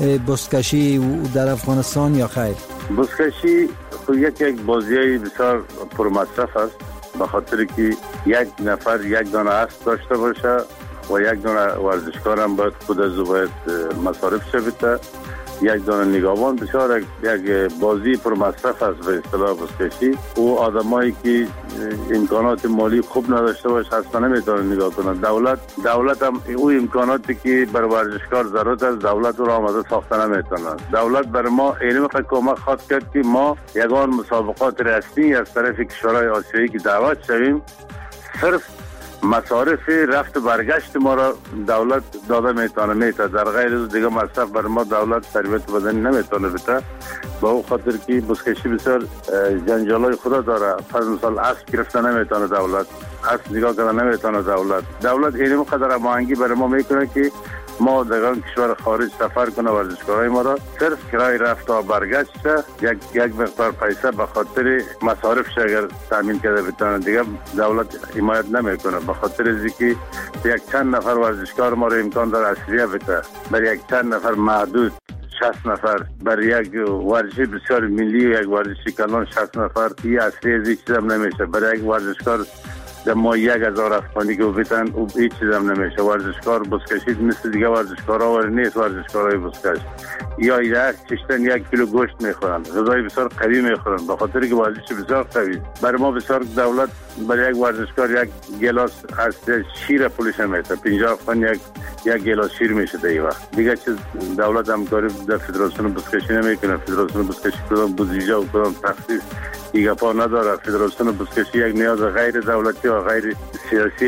بزکشی در افغانستان یا خیر؟ بزکشی یک بازی بسیار پرمصرف است به خاطر که یک نفر یک دانه اسب داشته باشه و یک دانه ورزشکار هم باید خود از باید مصارف شویده. یک دانه نگاهبان بسیار یک بازی پرمصرف است به اصطلاح بزکشی. او آدمایی که امکانات مالی خوب نداشته باشه اصلا نمیتونه نگاه کنه. دولت هم او امکاناتی که بر ورزشکار ضرورت است دولت رو آماده ساخته نمیتونه. دولت بر ما علم کمک خواهد کرد که ما یگان مسابقات رسمی از طرف کشورهای آسیایی که دعوت شویم صرف مصارف رفت برگشت ما را دولت داده میتونه در غیر دیگه مصرف بر ما دولت تربیت بدنی نمیتونه بده. با او خاطر که بزکشی بسیار جنجالای خدا داره. فرض مثال اسب گرفته نمیتونه دولت، اسب نگاه کردن نمیتونه دولت اینم قدر هماهنگی برای ما میکنه که ما در کشور خارج سفر کنه ورزشکارای ما را صرف کرای رفت و برگشت یک مقدار پیسه به خاطر مصارف اگر تامین کرده بتونه دیگه دولت حمایت نمیکنه. به خاطر اینکه یک چند نفر ورزشکار ما را امکان داره اصلیه بده برای یک چند نفر محدود 60 نفر برای یک ورزش بسیار ملی و یک ورزشی کلان 60 نفر این اصلی از هیچ چیز هم نمیشه. برای یک ورزشکار در ما 1000 افغانی که بیتن او هیچ چیز هم نمیشه. ورزشکار بزکشی مثل دیگه ورزشکارها ور نیست. ورزشکارای بزکش یا یک چشتن 1 کیلو گوشت میخورن، غذای بسیار قوی میخورن به خاطر که ورزش بسیار قوی. برای ما بسیار دولت برای یک ورزشکار یک گلاس از شیر پولش نمیده. 50 افغان یک گلاس شیر میشه در این وقت. دیگه چیز دولت همکاری در فدراسیون بزکشی نمیکنه. فدراسیون بزکشی کدام بودجه و کدام تخصیص دیگه پا نداره. فدراسیون بزکشی یک نیاز غیر دولتی و غیر سیاسی است.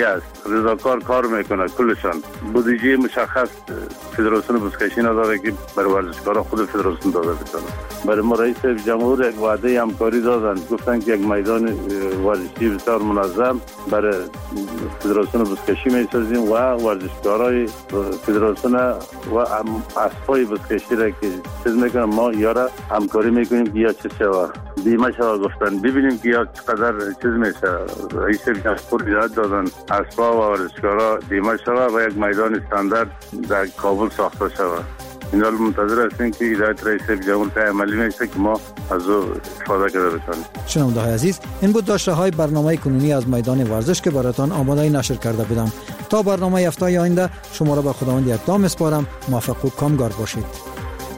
رضاکار کار میکنه کلشان. بودجه مشخص فدراسیون بزکشی نداره که بر ورزشکارا خود فدراسیون داده بکنه. برای ما رئیس جمهور یک وعده همکاری دادن، گفتن که یک میدان ورزشی بسیار منظم برای فدراسیون بزکشی میسازیم و ورزشکارای فدراسیون و اسبای بزکشی را که چیز میکنن ما یارا همکاری میکنیم که یا چه شوه بیمه شوه. گفتن ببینیم که یا چقدر چیز میشه. رئیس جمهور یاد دادن اسبا و ورزشکارا بیمه شوه و یک میدان استاندارد در کابل ساخته شوه. این حال منتظر هستیم که هدایت رئیس جمهور تا عملی میشه که ما از او استفاده کرده بتونیم. شنونده های عزیز، این بود داشته های برنامه کنونی از میدان ورزش که براتان آماده نشر کرده بودم. تا برنامه هفته آینده شما را به خداوند یکتا میسپارم. موفق و کامگار باشید.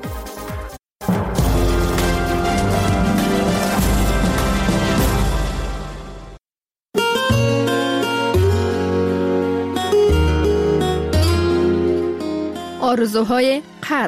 آرزوهای قرن.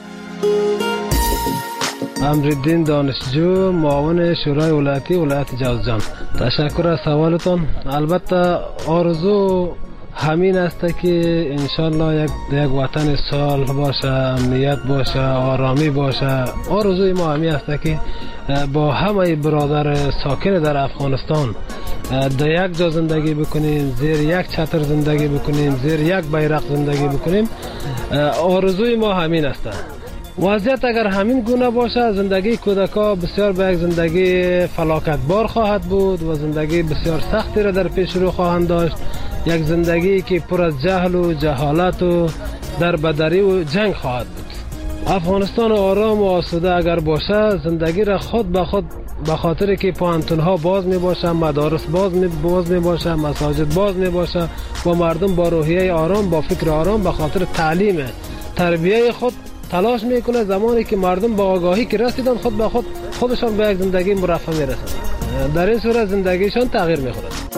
امرالدین دانشجو، معاون شورای ولایتی ولایت جوزجان. تشکر از سوالتان. البته آرزو همین است که انشالله یک وطن صلح باشه، امنیت باشه، آرامی باشه. آرزوی ما همین است که با همه برادر ساکن در افغانستان در یک جا زندگی بکنیم، زیر یک چتر زندگی بکنیم، زیر یک بیرق زندگی بکنیم. آرزوی ما همین است. وضعیت اگر همین گونه باشه، زندگی کودکا بسیار به یک زندگی فلاکت بار خواهد بود و زندگی بسیار سختی را در پیش رو خواهند داشت. یک زندگی که پر از جهل و جهالت و دربدری و جنگ خواهد بود. افغانستان آرام و آسوده اگر باشه، زندگی را خود به خود به خاطر که پوانتون ها باز می باشه، مدارس باز می باشه، مساجد باز می باشه و مردم با روحیه آرام، با فکر آرام به خاطر تعلیم تربیه خود تلاش میکنه. زمانی که مردم با آگاهی که رسیدن، خود به خودشان به یک زندگی مرفه میرسند. در این صورت زندگیشان تغییر میخورد.